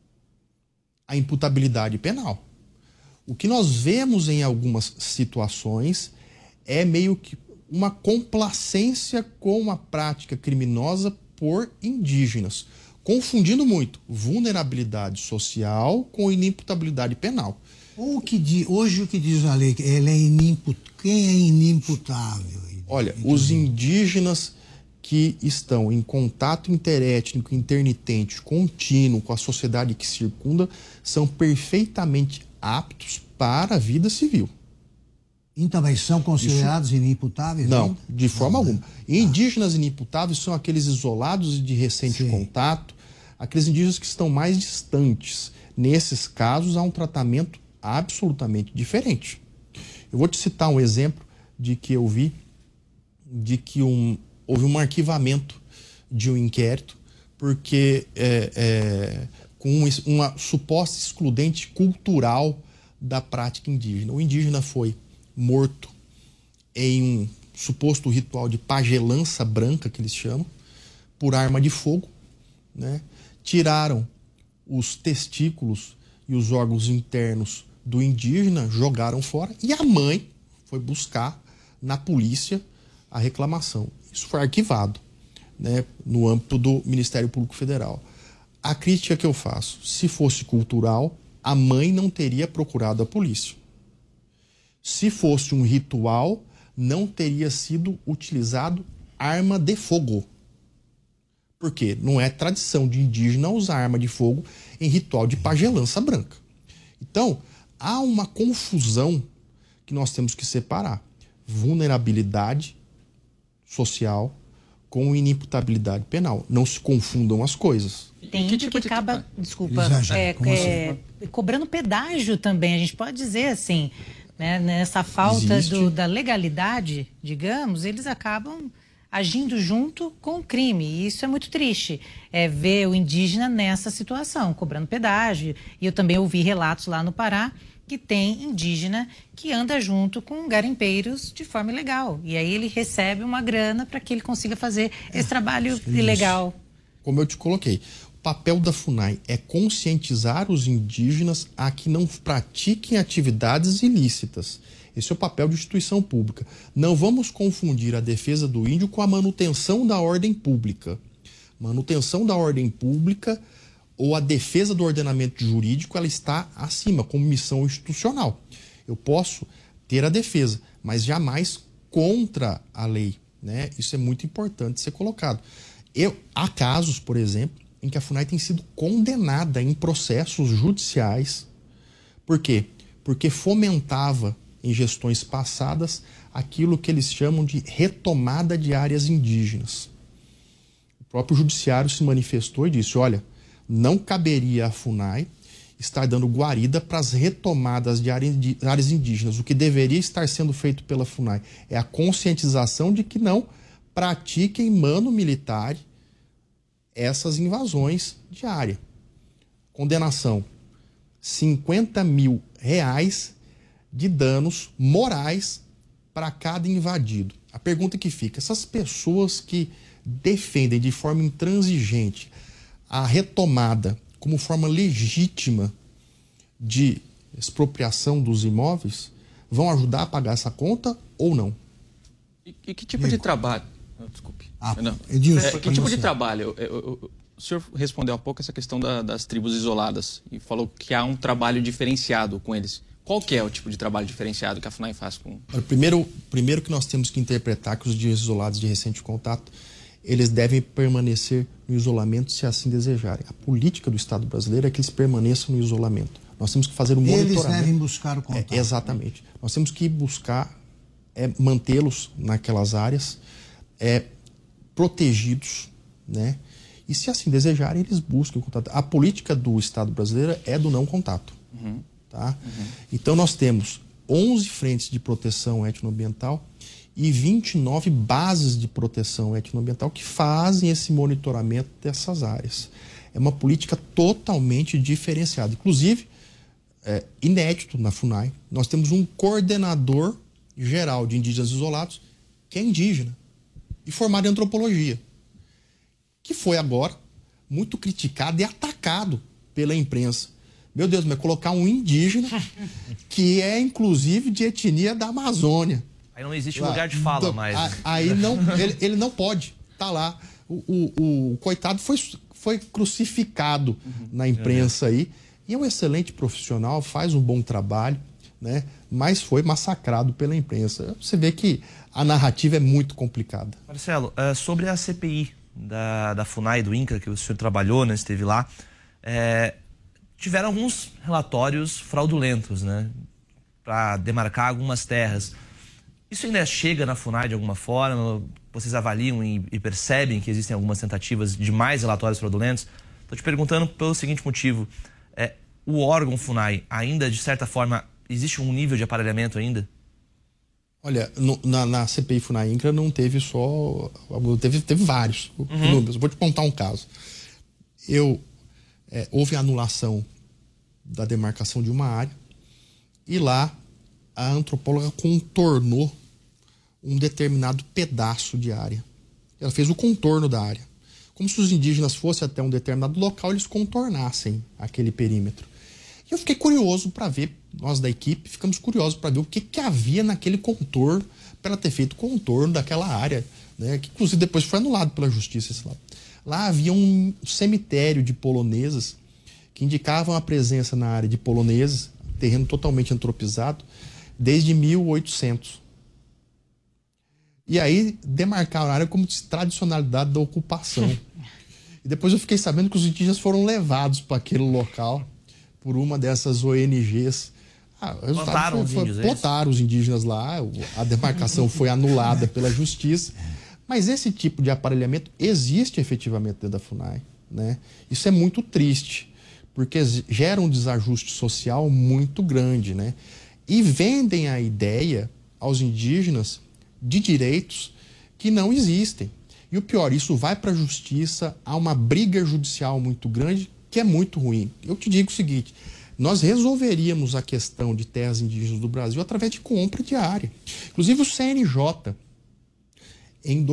a imputabilidade penal. O que nós vemos em algumas situações é meio que uma complacência com a prática criminosa por indígenas, confundindo muito vulnerabilidade social com inimputabilidade penal. Hoje o que diz a lei, ele é quem é inimputável? Olha, os indígenas que estão em contato interétnico, internitente, contínuo com a sociedade que circunda, são perfeitamente aptos para a vida civil. E também são considerados inimputáveis? Não, ainda? de forma alguma. Indígenas inimputáveis são aqueles isolados e de recente contato, aqueles indígenas que estão mais distantes. Nesses casos, há um tratamento absolutamente diferente. Eu vou te citar um exemplo de que eu vi, de que houve um arquivamento de um inquérito, porque com uma suposta excludente cultural da prática indígena. O indígena foi morto em um suposto ritual de pagelança branca, que eles chamam, por arma de fogo, né? Tiraram os testículos e os órgãos internos do indígena, jogaram fora, e a mãe foi buscar na polícia a reclamação. Isso foi arquivado, né, no âmbito do Ministério Público Federal. A crítica que eu faço, se fosse cultural, a mãe não teria procurado a polícia. Se fosse um ritual, não teria sido utilizado arma de fogo. Porque não é tradição de indígena usar arma de fogo em ritual de pagelança branca. Então, há uma confusão que nós temos que separar. Vulnerabilidade social com inimputabilidade penal. Não se confundam as coisas. Tem índio que acaba, desculpa, cobrando pedágio também. A gente pode dizer assim, né, nessa falta da legalidade, digamos, eles acabam agindo junto com o crime. E isso é muito triste, ver o indígena nessa situação, cobrando pedágio. E eu também ouvi relatos lá no Pará que tem indígena que anda junto com garimpeiros de forma ilegal. E aí ele recebe uma grana para que ele consiga fazer esse trabalho ilegal. Como eu te coloquei, o papel da FUNAI é conscientizar os indígenas a que não pratiquem atividades ilícitas. Esse é o papel de instituição pública. Não vamos confundir a defesa do índio com a manutenção da ordem pública. Manutenção da ordem pública ou a defesa do ordenamento jurídico, ela está acima, como missão institucional. Eu posso ter a defesa, mas jamais contra a lei, né? Isso é muito importante ser colocado. Há casos, por exemplo, em que a FUNAI tem sido condenada em processos judiciais. Por quê? Porque fomentava em gestões passadas aquilo que eles chamam de retomada de áreas indígenas. O próprio judiciário se manifestou e disse, olha, não caberia à FUNAI estar dando guarida para as retomadas de áreas indígenas. O que deveria estar sendo feito pela FUNAI é a conscientização de que não pratiquem mano militar essas invasões de área. Condenação, R$50 mil de danos morais para cada invadido. A pergunta que fica, essas pessoas que defendem de forma intransigente a retomada como forma legítima de expropriação dos imóveis, vão ajudar a pagar essa conta ou não? E que tipo de trabalho? Desculpe. Que tipo de trabalho? O senhor respondeu há pouco essa questão das tribos isoladas e falou que há um trabalho diferenciado com eles. Qual que é o tipo de trabalho diferenciado que a FUNAI faz com... Primeiro que nós temos que interpretar que os indígenas isolados de recente contato, eles devem permanecer no isolamento se assim desejarem. A política do Estado brasileiro é que eles permaneçam no isolamento. Nós temos que fazer um monitoramento. Eles devem buscar o contato. Exatamente. Nós temos que buscar mantê-los naquelas áreas protegidos, né? E se assim desejarem, eles busquem o contato. A política do Estado brasileiro é do não contato. Tá? Então nós temos 11 frentes de proteção etnoambiental e 29 bases de proteção etnoambiental que fazem esse monitoramento dessas áreas. É uma política totalmente diferenciada. Inclusive, inédito na FUNAI, nós temos um coordenador geral de indígenas isolados que é indígena e formado em antropologia, que foi agora muito criticado e atacado pela imprensa. Meu Deus, mas colocar um indígena que é inclusive de etnia da Amazônia. Aí não existe lugar de fala mais. Aí não, ele não pode estar lá. O coitado foi crucificado na imprensa aí. E é um excelente profissional, faz um bom trabalho, né? Mas foi massacrado pela imprensa. Você vê que a narrativa é muito complicada. Marcelo, sobre a CPI da FUNAI, do INCRA, que o senhor trabalhou, né, esteve lá, tiveram alguns relatórios fraudulentos, né, para demarcar algumas terras. Isso ainda chega na FUNAI de alguma forma? Vocês avaliam e percebem que existem algumas tentativas de mais relatórios fraudulentos? Estou te perguntando pelo seguinte motivo. O órgão FUNAI ainda, de certa forma, existe um nível de aparelhamento ainda? Olha, na CPI FUNAI-INCRA não teve só... Teve vários números. Vou te contar um caso. Houve anulação da demarcação de uma área e lá a antropóloga contornou um determinado pedaço de área. Ela fez o contorno da área. Como se os indígenas fossem até um determinado local, eles contornassem aquele perímetro. E eu fiquei curioso para ver, nós da equipe ficamos curiosos para ver o que havia naquele contorno, para ela ter feito o contorno daquela área, né, que inclusive depois foi anulado pela justiça esse lado. Lá havia um cemitério de polonesas que indicavam a presença na área de poloneses, terreno totalmente antropizado, desde 1800. E aí demarcaram a área como tradicionalidade da ocupação. E depois eu fiquei sabendo que os indígenas foram levados para aquele local por uma dessas ONGs. Plantaram os indígenas lá, a demarcação foi anulada pela justiça. Mas esse tipo de aparelhamento existe efetivamente dentro da FUNAI, né? Isso é muito triste, porque gera um desajuste social muito grande, né? E vendem a ideia aos indígenas de direitos que não existem. E o pior, isso vai para a justiça, há uma briga judicial muito grande, que é muito ruim. Eu te digo o seguinte, nós resolveríamos a questão de terras indígenas do Brasil através de compra de área. Inclusive o CNJ, em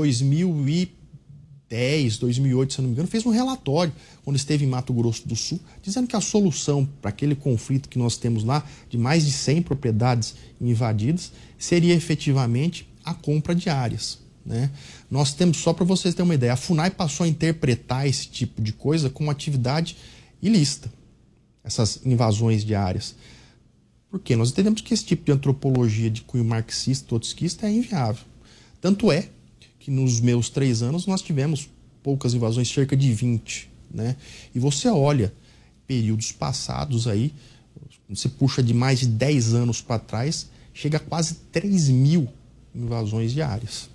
2010, 2008, se não me engano, fez um relatório, quando esteve em Mato Grosso do Sul, dizendo que a solução para aquele conflito que nós temos lá, de mais de 100 propriedades invadidas, seria efetivamente a compra de áreas, né? Nós temos, só para vocês terem uma ideia, a FUNAI passou a interpretar esse tipo de coisa como atividade ilícita, essas invasões de áreas. Por quê? Nós entendemos que esse tipo de antropologia de cunho marxista, trotskista é inviável. Tanto é que nos meus 3 anos nós tivemos poucas invasões, cerca de 20, né? E você olha períodos passados aí, você puxa de mais de 10 anos para trás, chega a quase 3.000 invasões diárias.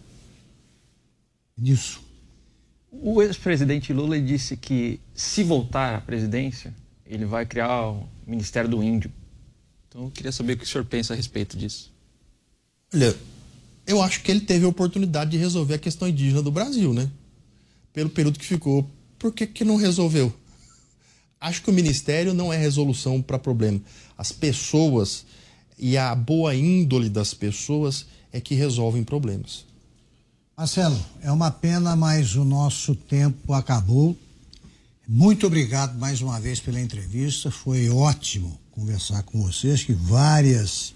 Isso. O ex-presidente Lula disse que, se voltar à presidência, ele vai criar o Ministério do Índio. Então eu queria saber o que o senhor pensa a respeito disso. Olha, eu acho que ele teve a oportunidade de resolver a questão indígena do Brasil, né? Pelo período que ficou. Por que não resolveu? Acho que o Ministério não é resolução para problema. As pessoas e a boa índole das pessoas é que resolvem problemas. Marcelo, é uma pena, mas o nosso tempo acabou. Muito obrigado mais uma vez pela entrevista. Foi ótimo conversar com vocês, que várias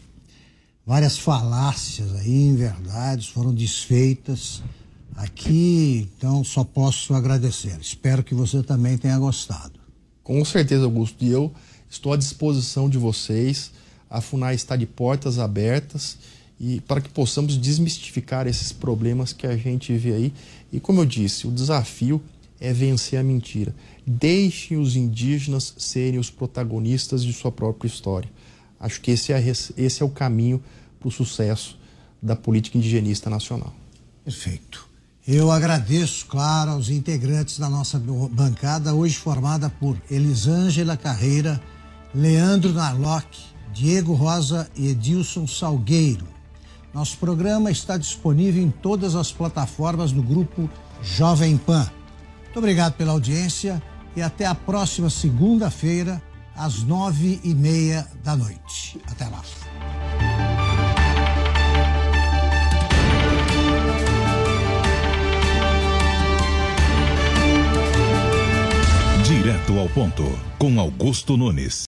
falácias aí, inverdades, foram desfeitas aqui, então só posso agradecer. Espero que você também tenha gostado. Com certeza, Augusto, e eu estou à disposição de vocês. A FUNAI está de portas abertas e para que possamos desmistificar esses problemas que a gente vê aí. E como eu disse, o desafio é vencer a mentira. Deixe os indígenas serem os protagonistas de sua própria história. Acho que esse é o caminho para o sucesso da política indigenista nacional. Perfeito. Eu agradeço, claro, aos integrantes da nossa bancada, hoje formada por Elisângela Carreira, Leandro Narlock, Diego Rosa e Edilson Salgueiro. Nosso programa está disponível em todas as plataformas do grupo Jovem Pan. Muito obrigado pela audiência e até a próxima segunda-feira, às 9h30 da noite. Até lá. ao ponto, com Augusto Nunes.